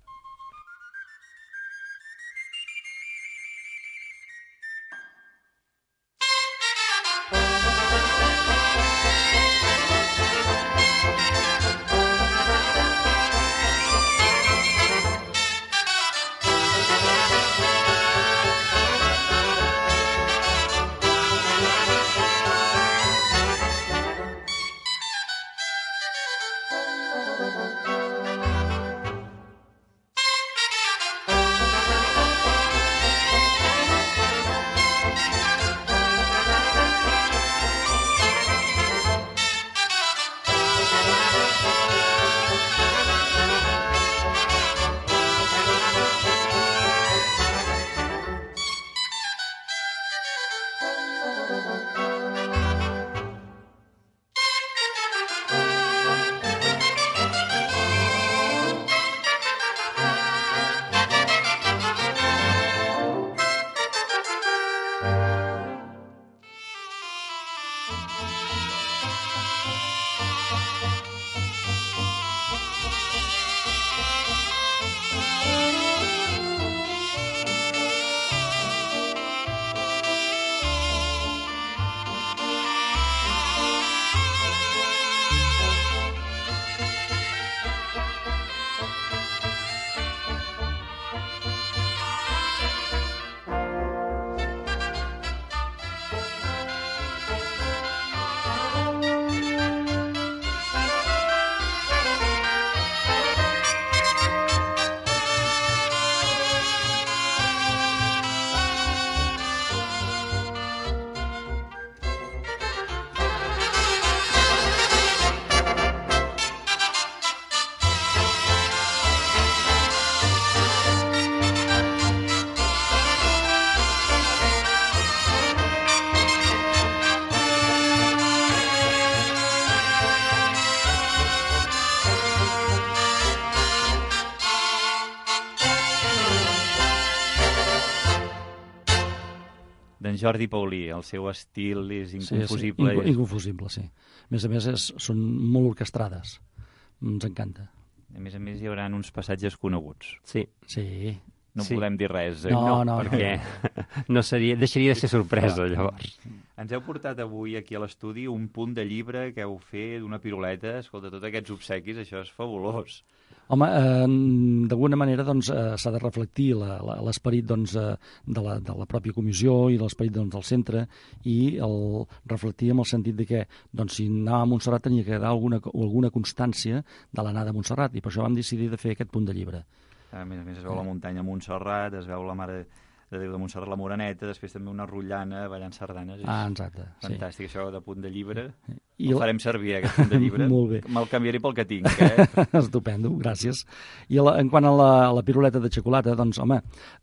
D'en Jordi Paulí, el seu estil és inconfusible. Sí, sí. Inconfusible, sí. A més a més, és, són molt orquestrades. Ens encanta. A més a més, hi haurà uns passatges coneguts. Sí. Sí. No sí. podem dir res. Eh? No, no, no. Perquè no seria, deixaria de ser sorpresa, llavors. Ens heu portat avui aquí a l'estudi un punt de llibre que heu fet, una piruleta. Escolta, tots aquests obsequis, això és fabulós. Home, eh, d'alguna manera doncs, eh, s'ha de reflectir l'esperit doncs, eh, de, la, de la pròpia comissió i l'esperit doncs, del centre i el reflectir en el sentit de que doncs, si anàvem a Montserrat tenia que quedar alguna, alguna constància de l'anada a Montserrat i per això vam decidir de fer aquest punt de llibre. A més a més es veu la muntanya Montserrat, es veu la Mare de Déu de Montserrat, la Moreneta, després també una rotllana ballant sardanes. Ah, exacte. Fantàstic, sí. Això de punt de llibre. I el farem servir, aquest punt de llibre. Molt bé. Me'l canviaré pel que tinc, eh? Estupendo, gràcies. I la, en quant a la, a la piruleta de xocolata, doncs, home,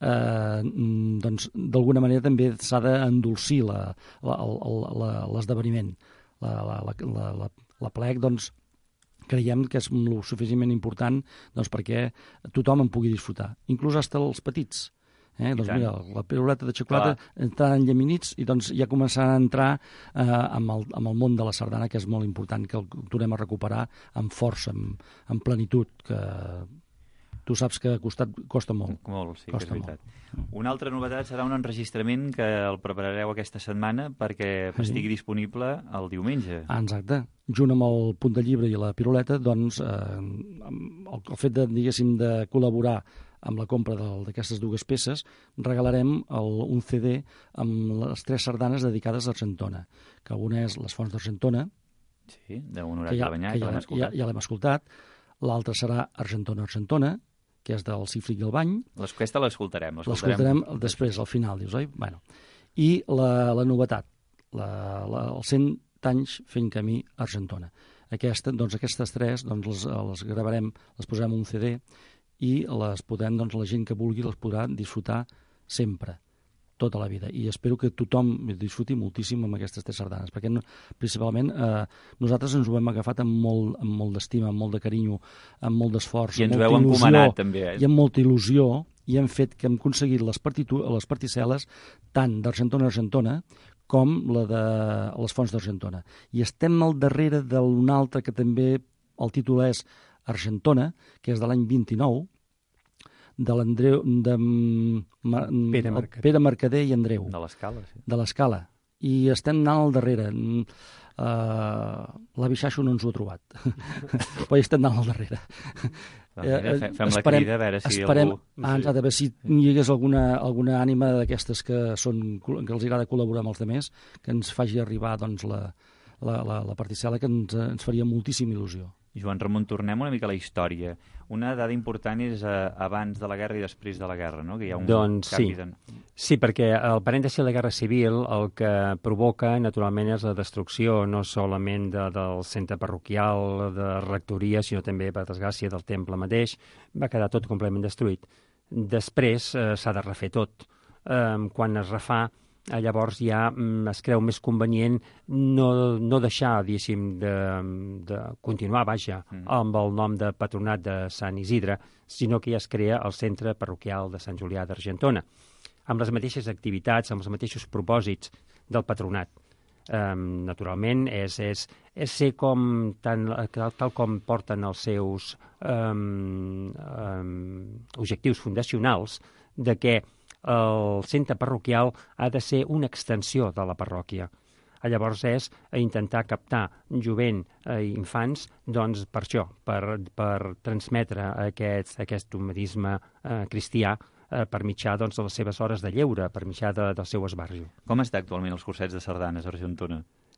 eh, doncs, d'alguna manera també s'ha d'endolcir l'esdeveniment. La, la, la, la, la, la plec, doncs, creiem que és lo suficientment important doncs, perquè tothom en pugui disfrutar, inclús fins als petits. Eh? Doncs mira, la piruleta de xocolata està enllaminits i doncs ja començaran a entrar eh, amb, el, amb el món de la sardana, que és molt important, que el tornem a recuperar amb força, amb, amb plenitud, que tu saps que ha costat, costa molt. Molt, sí, costa que és veritat. Molt. Una altra novetat serà un enregistrament que el preparareu aquesta setmana perquè sí. estigui disponible el diumenge. Ah, exacte. Junt amb el punt de llibre i la piruleta, doncs, eh, el, el fet de, diguéssim, de col·laborar amb la compra d'aquestes dues peces, regalarem el, un C D amb les tres sardanes dedicades a Argentona, que una és Les Fonts d'Argentona, sí, d'un Honorat de Banyà, que, que ja, l'hem escoltat. Ja, ja l'hem escoltat. L'altra serà Argentona, Argentona, que és del Cífric i el Bany. Aquesta l'escoltarem. L'escoltarem després, al final, dius, oi? Bueno. I la, la novetat, la, la, els cent anys fent camí a Argentona. Aquesta, doncs, aquestes tres doncs, les, les gravarem, les posarem en un C D i les podem, doncs, la gent que vulgui les podrà disfrutar sempre, tota la vida. I espero que tothom disfruti moltíssim amb aquestes tres sardanes, perquè no, principalment eh, nosaltres ens ho hem agafat amb molt, amb molt d'estima, amb molt de carinyo, amb molt d'esforç, I ens ho heu encomanat, també. Eh? I amb molta il·lusió, i hem fet que hem aconseguit les, partitu les particel·les tant d'Argentona a Argentona com la de les Fonts d'Argentona. I estem al darrere d'una altra que també el títol és Argentona, que és de l'any vint-i-nou, de l'Andreu, de Pere Mercader. Pere Mercader i Andreu. De l'Escala, sí. De l'Escala. I estem anant al darrere. Uh, L'avi Xaixo no ens ho ha trobat. Però hi estem anant al darrere. Doncs mira, fem, fem esperem, la crida a veure si esperem, algú... Ah, sí. A veure si hi hagués alguna, alguna ànima d'aquestes que, són, que els agrada col·laborar amb els altres, que ens faci arribar doncs, la, la, la, la particel·la, que ens, ens faria moltíssima il·lusió. Joan Ramon, tornem una mica a la història. Una dada important és eh, abans de la guerra i després de la guerra, no? Que hi ha un doncs canvi sí. de... Sí, perquè el parèntesi de la Guerra Civil el que provoca, naturalment, és la destrucció no solament de, del centre parroquial, de rectoria, sinó també, per desgràcia, del temple mateix. Va quedar tot completament destruït. Després eh, s'ha de refer tot. Eh, quan es refà, llavors ja es creu més convenient no, no deixar, diguéssim, de, de continuar, vaja, mm. amb el nom de Patronat de Sant Isidre, sinó que ja es crea el Centre Parroquial de Sant Julià d'Argentona, amb les mateixes activitats, amb els mateixos propòsits del patronat. Um, naturalment, és, és, és ser com, tant, tal, tal com porten els seus um, um, objectius fundacionals, de que el centre parroquial ha de ser una extensió de la parròquia. Llavors és intentar captar jovent i infants doncs, per això, per, per transmetre aquest, aquest humanisme eh, cristià eh, per mitjà doncs, de les seves hores de lleure, per mitjà de, del seu esbarjo. Com està actualment els cursets de sardanes a Argentona?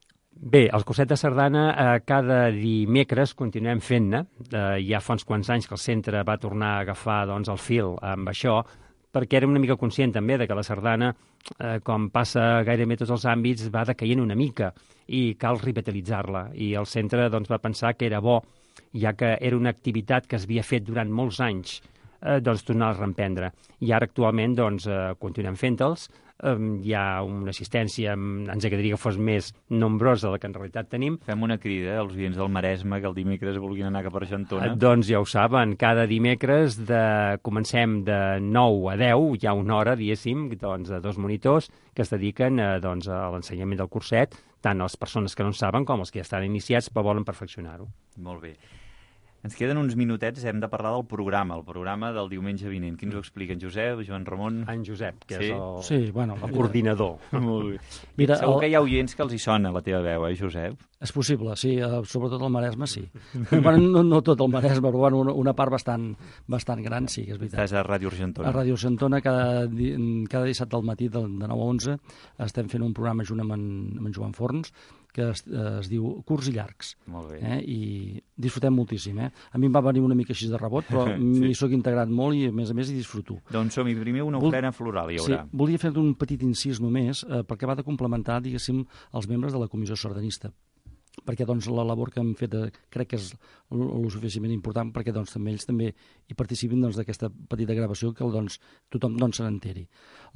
Bé, el curset de sardana eh, cada dimecres continuem fent-ne. Eh, ja fa uns quants anys que el centre va tornar a agafar doncs, el fil amb això, perquè era una mica conscient també de que la sardana, eh, com passa gairebé tots els àmbits, va decaient una mica i cal revitalitzar-la. I el centre doncs, va pensar que era bo, ja que era una activitat que es havia fet durant molts anys, eh, doncs tornar a reemprendre. I ara actualment doncs, eh, continuem fent-los, eh, hi ha una assistència, ens agradaria que fos més nombrosa de la que en realitat tenim. Fem una crida als oients del Maresme que el dimecres vulguin anar cap a Argentona. Eh, doncs ja ho saben, cada dimecres de, comencem de nou a deu, hi ha una hora, diguéssim, doncs, de dos monitors que es dediquen eh, doncs, a l'ensenyament del curset, tant a les persones que no en saben com els que ja estan iniciats però volen perfeccionar-ho. Molt bé. Ens queden uns minutets, hem de parlar del programa, el programa del diumenge vinent. Qui ens ho explica, en Josep, Joan Ramon? En Josep, que sí? és el, sí, bueno, el coordinador. Molt bé. Mira, Segur el... que hi ha oients que els hi sona la teva veu, eh, Josep? És possible, sí, sobretot el Maresme, sí. bueno, no, no tot el Maresme, però bueno, una, una part bastant, bastant gran, sí, que és veritat. Estàs a Ràdio Argentona. A Ràdio Argentona, cada, cada dissabte al matí, de, de nou a onze, estem fent un programa junt amb en, amb en Joan Forns, que es, es diu Curts i llargs. Molt bé. Eh? I disfrutem moltíssim. Eh? A mi em va venir una mica així de rebot, però sí. m'hi soc integrat molt i, a més a més, hi disfruto. Doncs som-hi, primer una ofrena Vol... floral hi haurà. Sí, volia fer un petit incís només, eh, perquè va de complementar, diguéssim, els membres de la Comissió Sardanista, perquè doncs, la labor que hem fet eh, crec que és el suficientment important perquè doncs, també ells també hi participin d'aquesta doncs, petita gravació que doncs, tothom doncs, se n'enteri.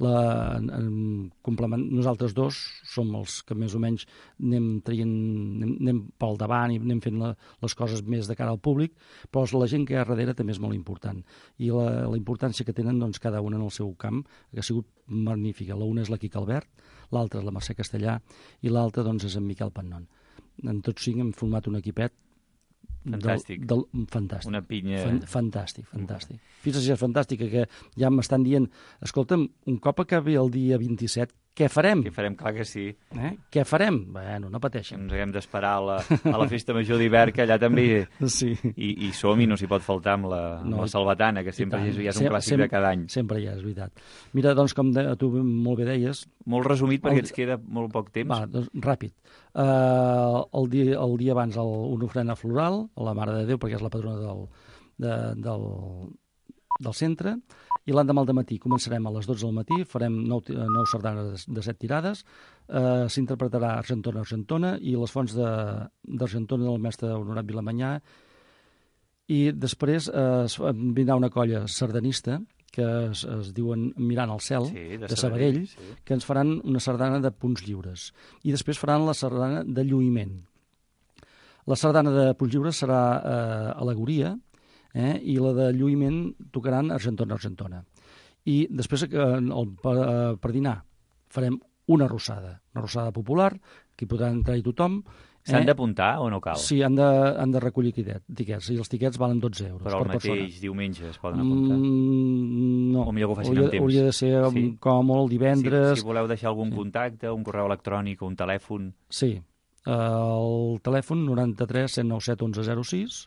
Nosaltres dos som els que més o menys anem traient, anem, anem pel davant i anem fent la, les coses més de cara al públic, però la gent que hi ha darrere també és molt important. I la, la importància que tenen doncs, cada una en el seu camp que ha sigut magnífica. La una és la Quica Albert, l'altra és la Mercè Castellà i l'altra doncs, és en Miquel Pannon. En tots cinc hem format un equipet fantàstic. Del, del, fantàstic. Una pinya... Fan, fantàstic, fantàstic. Fins si és fantàstica, que ja m'estan dient, escolta'm, un cop acabi el dia vint-i-set, què farem? Què farem? Clar que sí. Eh? Què farem? Bueno, no pateixen. Ens haguem d'esperar a, la, a la festa major d'hivern, que allà també sí. I, i som i no s'hi pot faltar amb la, no, amb la salvatana, que sempre ja és un clàssic sem de cada any. Sempre hi ha, és veritat. Mira, doncs, com de, tu molt bé deies... Molt resumit, perquè el, ens queda molt poc temps. Va, doncs, ràpid. Uh, el, dia, el dia abans el, una ofrena floral, a la Mare de Déu, perquè és la patrona del, de, del, del centre, i l'endemà al dematí començarem a les dotze del matí, farem nou, nou sardanes de, de set tirades, eh, s'interpretarà Argentona, Argentona, i les fonts d'Argentona del mestre Honorat Vilamanyà, i després eh, vindrà una colla sardanista, que es, es diuen Mirant al cel, sí, de, de Sabadell, sí. Que ens faran una sardana de punts lliures. I després faran la sardana de lluïment. La sardana de punts lliures serà eh, al·legoria, eh, i la de lluïment tocaran Argentona, Argentona. I després, eh, el, per, per dinar, farem una arrossada, una arrossada popular, que hi podrà entrar-hi tothom. S'han d'apuntar o no cal? Sí, han de, han de recollir tiquets, i els tiquets valen dotze euros per persona. Però el mateix persona. Diumenge es poden apuntar? Mm, no. O millor que ho facin hauria, amb temps? Hauria de ser sí. com molt divendres. Si, si voleu deixar algun sí. contacte, un correu electrònic o un telèfon... Sí, el telèfon noranta-tres cent noranta-set onze zero sis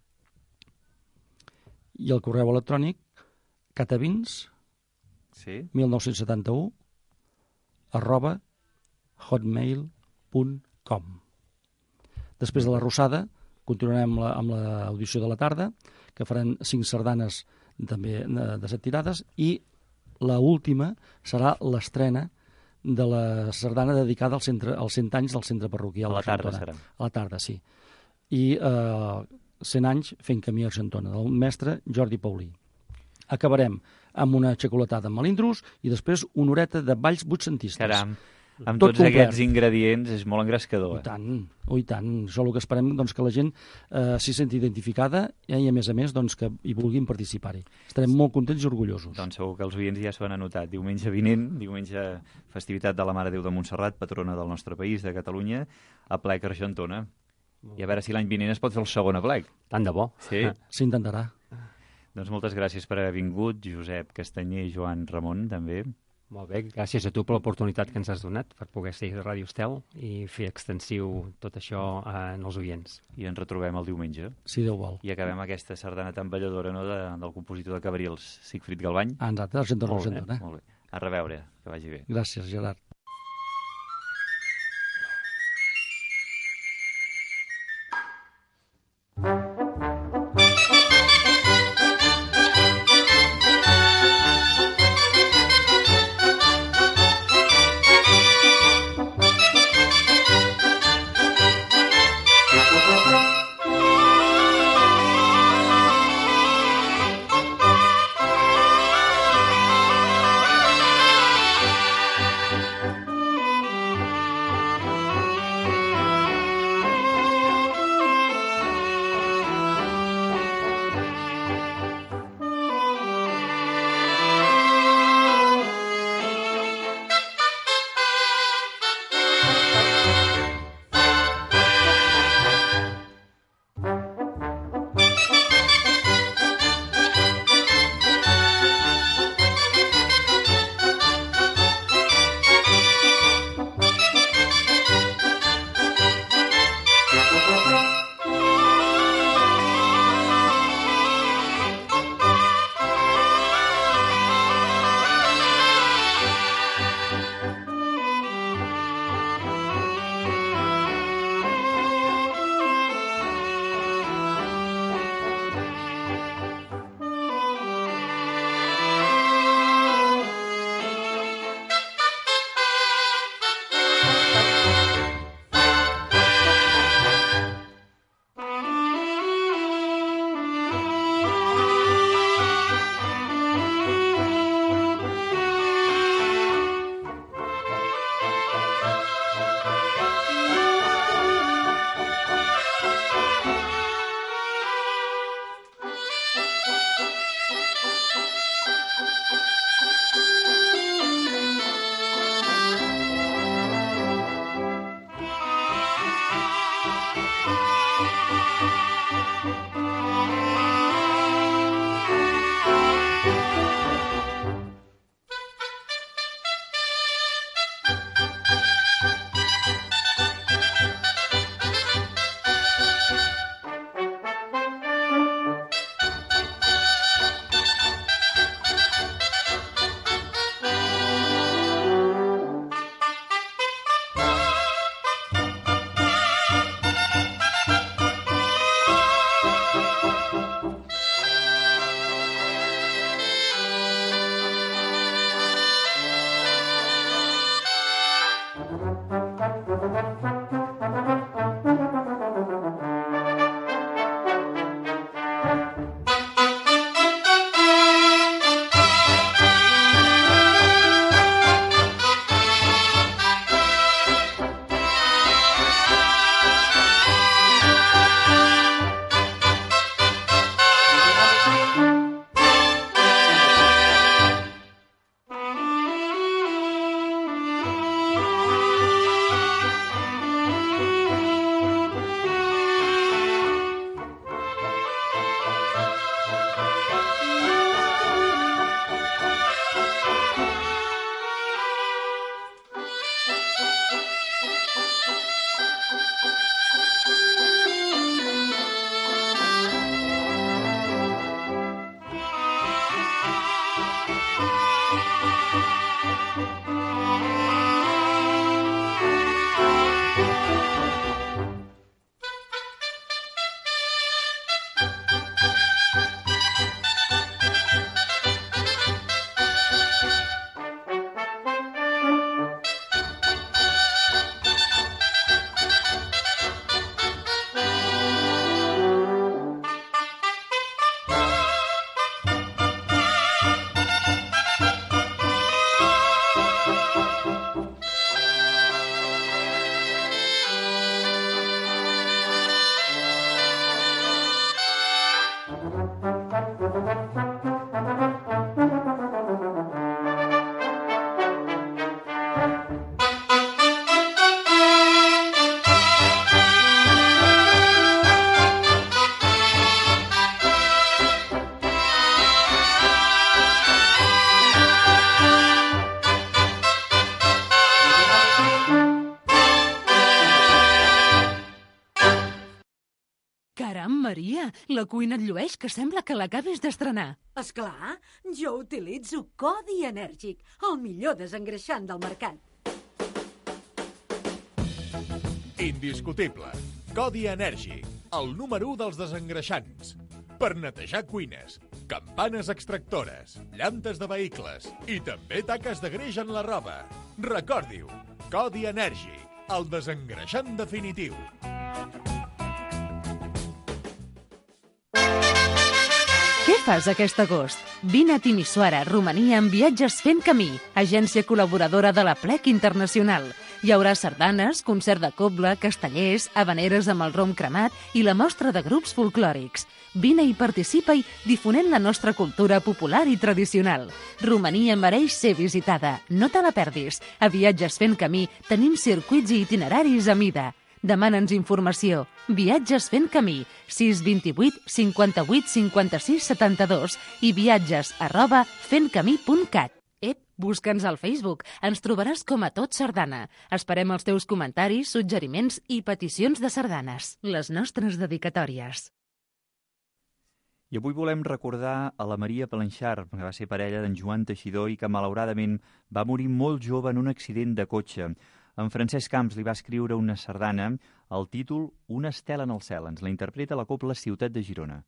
i el correu electrònic catavins sí. mil nou-cents setanta-u arroba hotmail punt com. Després de la Rossada continuarem la, amb l'audició de la tarda, que faran cinc sardanes també de, de set tirades, i la última serà l'estrena de la sardana dedicada al centre, als cent anys del centre parroquial. A la tarda serà. A la tarda, sí. I eh, cent anys fent camí a Argentona, del mestre Jordi Paulí. Acabarem amb una xocolatada amb melindros i després una horeta de balls vuitcentistes. Caram, amb tot tots complet. Aquests ingredients és molt engrescador. I tant, oh, i tant. Això és el que esperem, doncs, que la gent eh, s'hi senti identificada eh, i, a més a més, doncs, que hi vulguin participar-hi. Estarem molt contents i orgullosos. Doncs segur que els oients ja s'ho han anotat. Diumenge vinent, diumenge festivitat de la Mare Déu de Montserrat, patrona del nostre país, de Catalunya, a Plec Argentona. I a veure si l'any vinent es pot fer el segon a Plec. Tant de bo. Sí. S'intentarà. Doncs moltes gràcies per haver vingut, Josep Castanyer i Joan Ramon, també. Molt bé, gràcies a tu per l'oportunitat que ens has donat per poder ser a Ràdio Estel i fer extensiu tot això en els oients. I ens retrobem el diumenge. Si Déu vol. I acabem aquesta sardana tan balladora, no?, de, del compositor de Cabrils, Sigfrid Galbany. Ah, exacte, Argentona, Argentona. Molt bé. A reveure, que vagi bé. Gràcies, Gerard. Maria, la cuina et llueix, que sembla que l'acabis d'estrenar. Esclar, jo utilitzo Codi Enèrgic, el millor desengreixant del mercat. Indiscutible. Codi Enèrgic, el número u dels desengreixants. Per netejar cuines, campanes extractores, llantes de vehicles i també taques de greix en la roba. Recordi-ho, Codi Enèrgic, el desengreixant definitiu. Què fas aquest agost? Vine a Timisoara, Romania, en Viatges Fent Camí, agència col·laboradora de la Plec Internacional. Hi haurà sardanes, concert de cobla, castellers, habaneres amb el rom cremat i la mostra de grups folclòrics. Vine i participa-hi difonent la nostra cultura popular i tradicional. Romania mereix ser visitada. No te la perdis. A Viatges Fent Camí tenim circuits i itineraris a mida. Demana'ns informació. Viatges Fent Camí, sis dos vuit cinquanta-vuit cinquanta-sis setanta-dos i viatges arroba fentcamí punt cat. Ep, busca'ns al Facebook. Ens trobaràs com a Tot Sardana. Esperem els teus comentaris, suggeriments i peticions de sardanes. Les nostres dedicatòries. I avui volem recordar a la Maria Palanxar, que va ser parella d'en Joan Teixidor i que malauradament va morir molt jove en un accident de cotxe. En Francesc Camps li va escriure una sardana, el títol Una estela en el cel. Ens la interpreta la Cobla Ciutat de Girona.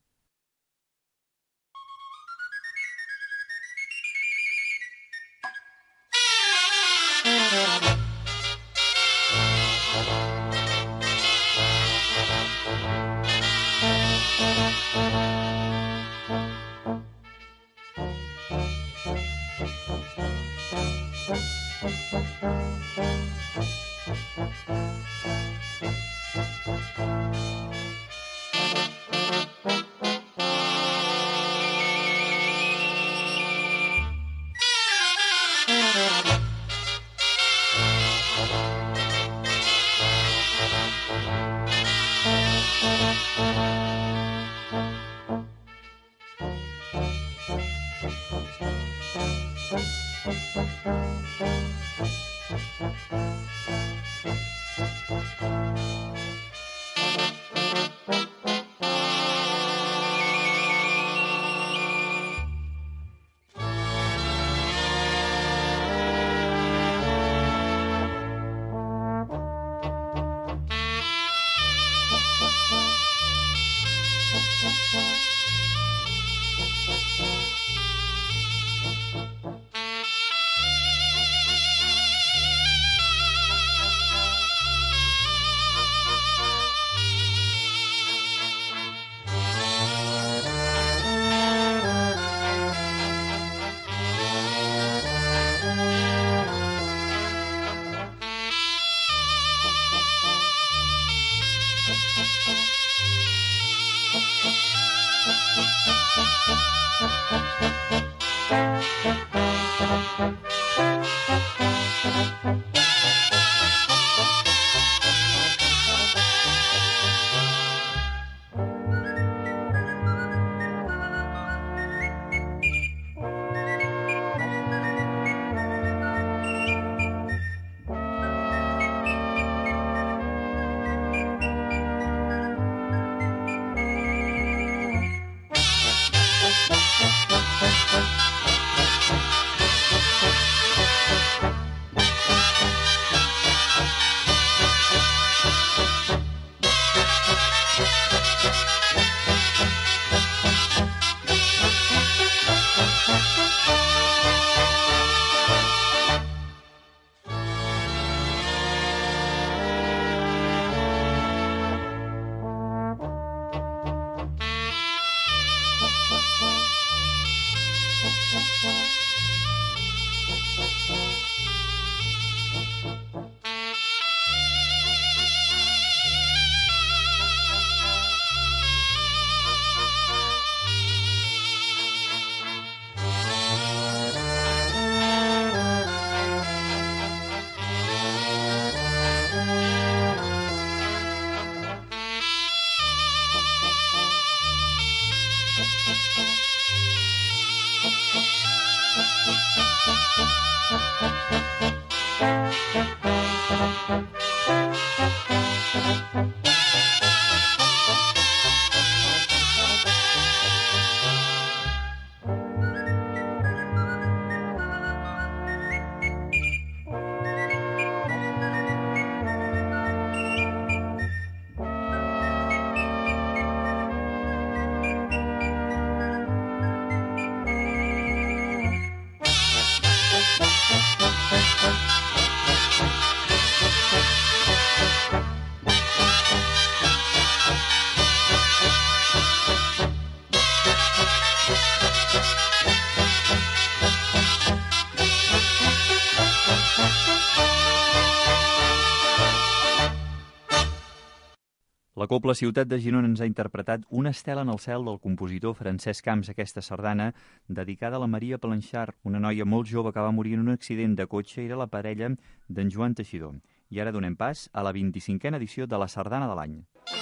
La Cobla Ciutat de Girona ens ha interpretat Una estela en el cel del compositor Francesc Camps, aquesta sardana dedicada a la Maria Planxart, una noia molt jove que va morir en un accident de cotxe i era la parella d'en Joan Teixidor. I ara donem pas a la vint-i-cinquena edició de la Sardana de l'any.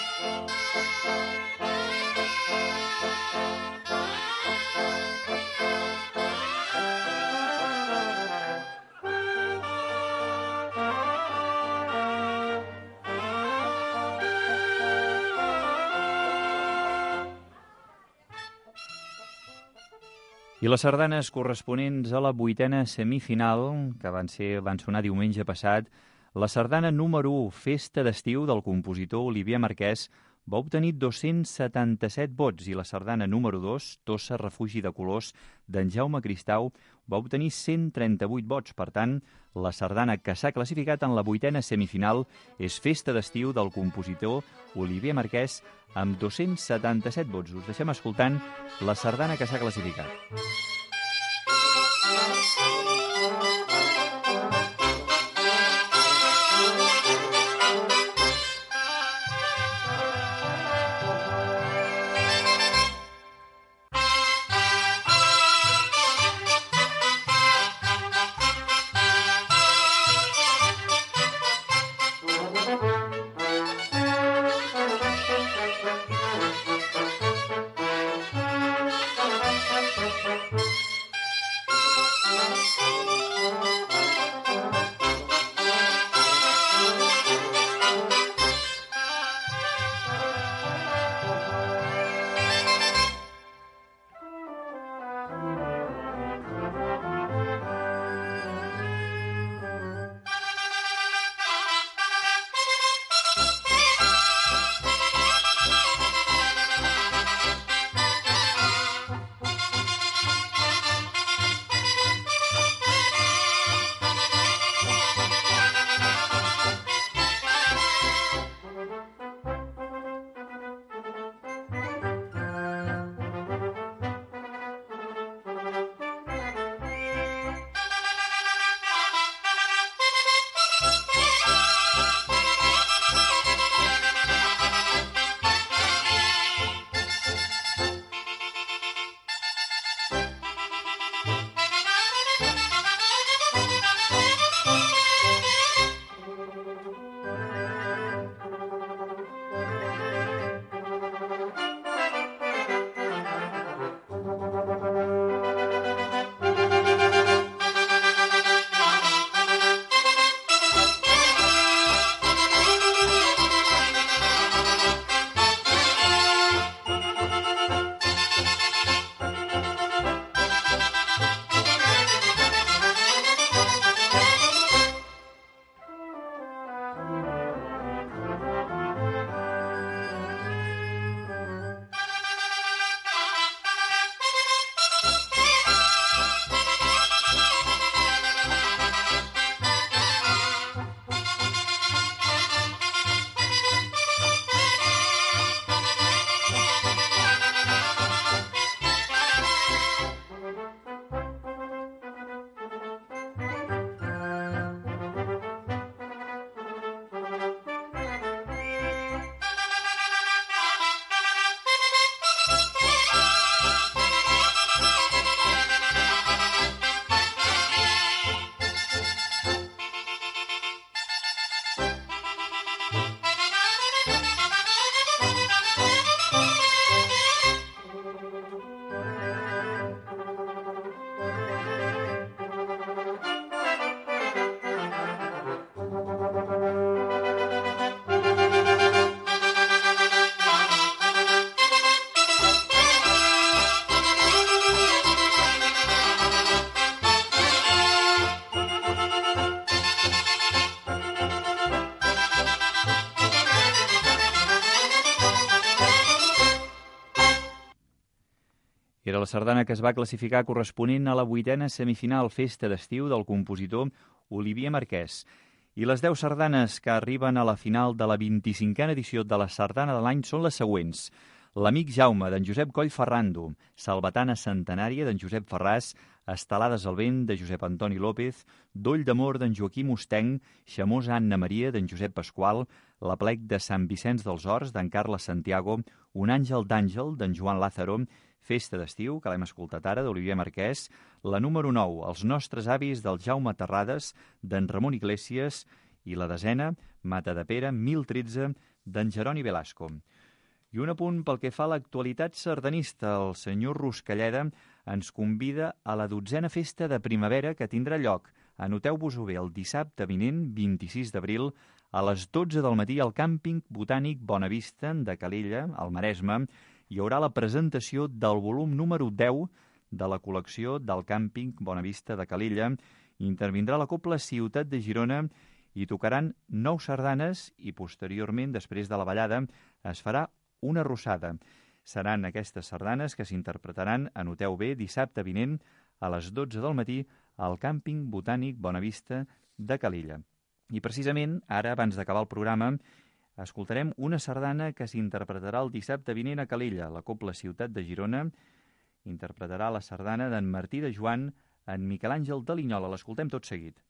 I les sardanes corresponents a la vuitena semifinal, que van ser van sonar diumenge passat, la sardana número u, Festa d'estiu, del compositor Olivier Marquès, va obtenir dos-cents setanta-set vots i la sardana número dos, Tossa, refugi de colors, d'en Jaume Cristau, va obtenir cent trenta-vuit vots. Per tant, la sardana que s'ha classificat en la vuitena semifinal és Festa d'estiu del compositor Olivier Marquès amb dos-cents setanta-set vots. Us deixem escoltant la sardana que s'ha classificat. Era la sardana que es va classificar corresponent a la vuitena semifinal Festa d'estiu del compositor Olivier Marquès. I les deu sardanes que arriben a la final de la vint-i-cinquena edició de la Sardana de l'any són les següents. L'Amic Jaume, d'en Josep Coll Ferrando, Salvatana Centenària, d'en Josep Ferràs, Estelades al vent, de Josep Antoni López, Doll d'amor, d'en Joaquim Ostenc, Xamosa Anna Maria, d'en Josep Pasqual, La plec de Sant Vicenç dels Horts, d'en Carles Santiago, Un àngel d'àngel, d'en Joan Lázaro, Festa d'estiu, que l'hem escoltat ara, d'Olivier Marquès, la número nou, Els nostres avis, del Jaume Terrades, d'en Ramon Iglesias, i la desena, Mata de Pere, mil tretze, d'en Jeroni Velasco. I un apunt pel que fa a l'actualitat sardanista. El senyor Ruscalleda ens convida a la dotzena festa de primavera que tindrà lloc, anoteu-vos-ho bé, el dissabte vinent, vint-i-sis d'abril, a les dotze del matí al càmping botànic Bonavista de Calella, al Maresme. Hi haurà la presentació del volum número deu de la col·lecció del càmping Bonavista de Calella. Intervindrà la Cobla Ciutat de Girona i tocaran nou sardanes i posteriorment, després de la ballada, es farà una rossada. Seran aquestes sardanes que s'interpretaran, anoteu bé, dissabte vinent a les dotze del matí al càmping botànic Bonavista de Calella. I precisament, ara, abans d'acabar el programa, escoltarem una sardana que s'interpretarà el dissabte vinent a Calella. La Cobla Ciutat de Girona interpretarà la sardana d'en Martí de Joan en Miquel Àngel de Linyola. L'escoltem tot seguit.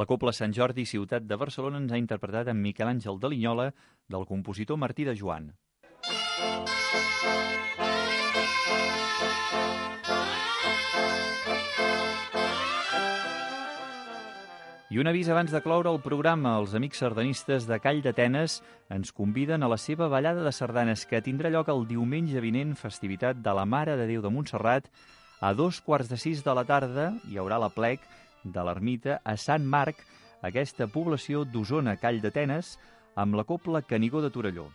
La Cobla Sant Jordi Ciutat de Barcelona ens ha interpretat en Miquel Àngel de Linyola del compositor Martí de Joan. I un avís abans de cloure el programa. Els amics sardanistes de Call d'Atenes ens conviden a la seva ballada de sardanes que tindrà lloc el diumenge vinent, festivitat de la Mare de Déu de Montserrat. A dos quarts de sis de la tarda hi haurà l'aplec de l'ermita a Sant Marc, aquesta població d'Osona, Call d'Atenes, amb la cobla Canigó de Torelló.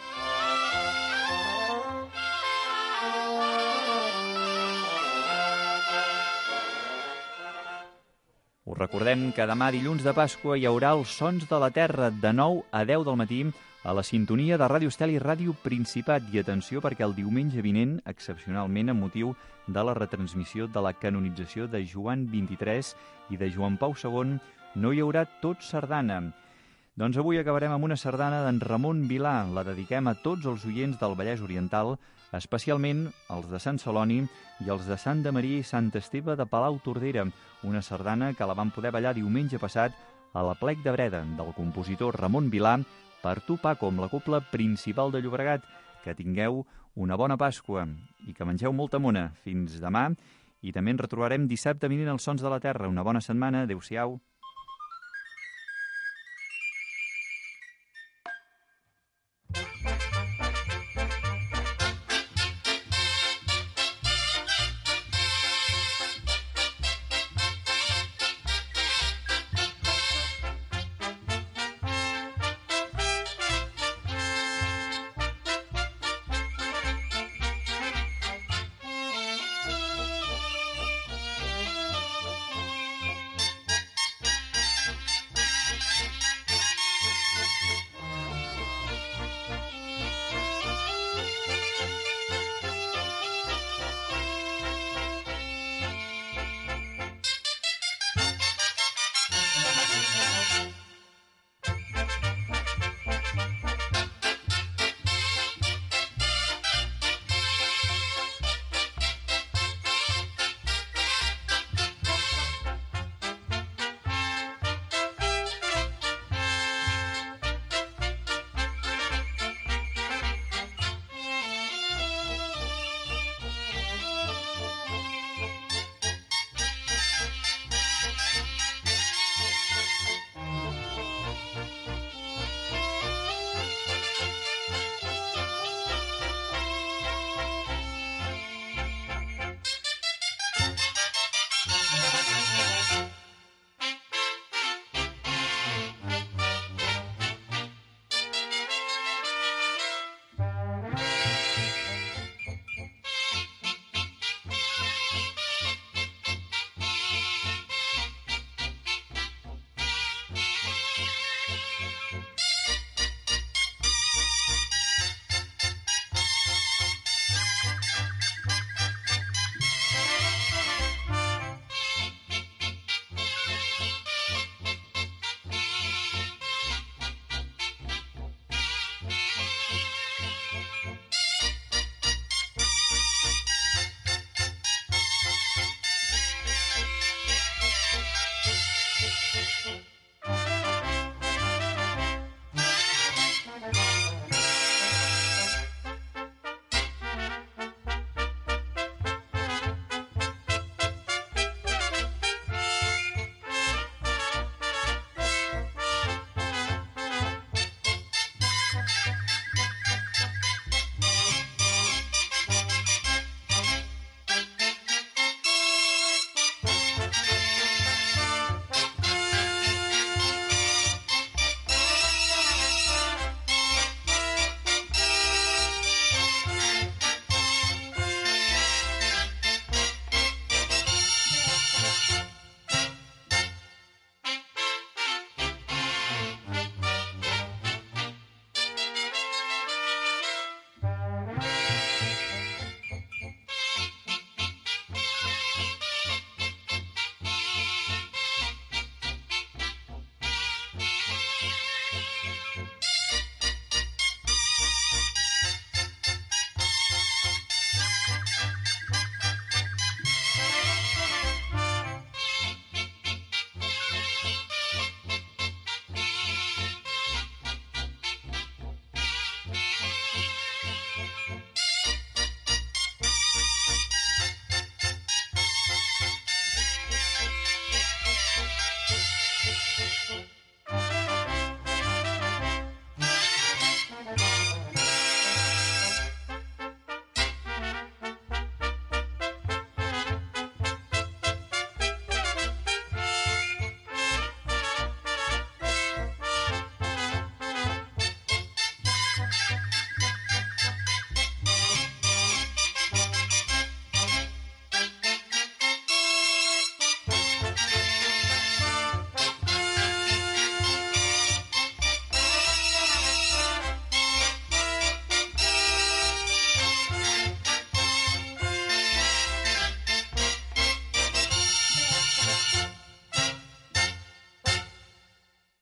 Us recordem que demà, dilluns de Pasqua, hi haurà els Sons de la Terra de nou a deu del matí a la sintonia de Ràdio Estel i Ràdio Principat. I atenció, perquè el diumenge vinent, excepcionalment amb motiu de la retransmissió de la canonització de Joan vint-i-tres i de Joan Pau segon, no hi haurà tot sardana. Doncs avui acabarem amb una sardana d'en Ramon Vilà. La dediquem a tots els oients del Vallès Oriental, especialment els de Sant Celoni i els de Santa Maria i Sant Esteve de Palau-tordera, una sardana que la vam poder ballar diumenge passat a l'Aplec de Breda del compositor Ramon Vilà per tu, Paco, amb la cobla principal de Llobregat. Que tingueu una bona Pasqua i que mengeu molta mona. Fins demà, i també ens retrobarem dissabte vinent als Sons de la Terra. Una bona setmana, adeu-siau.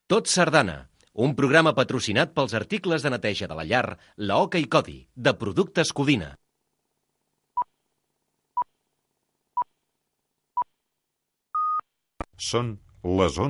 Tot Sardana, un programa patrocinat pels articles de neteja de la llar, la Oca i Codi, de Productes Codina. Són les onze.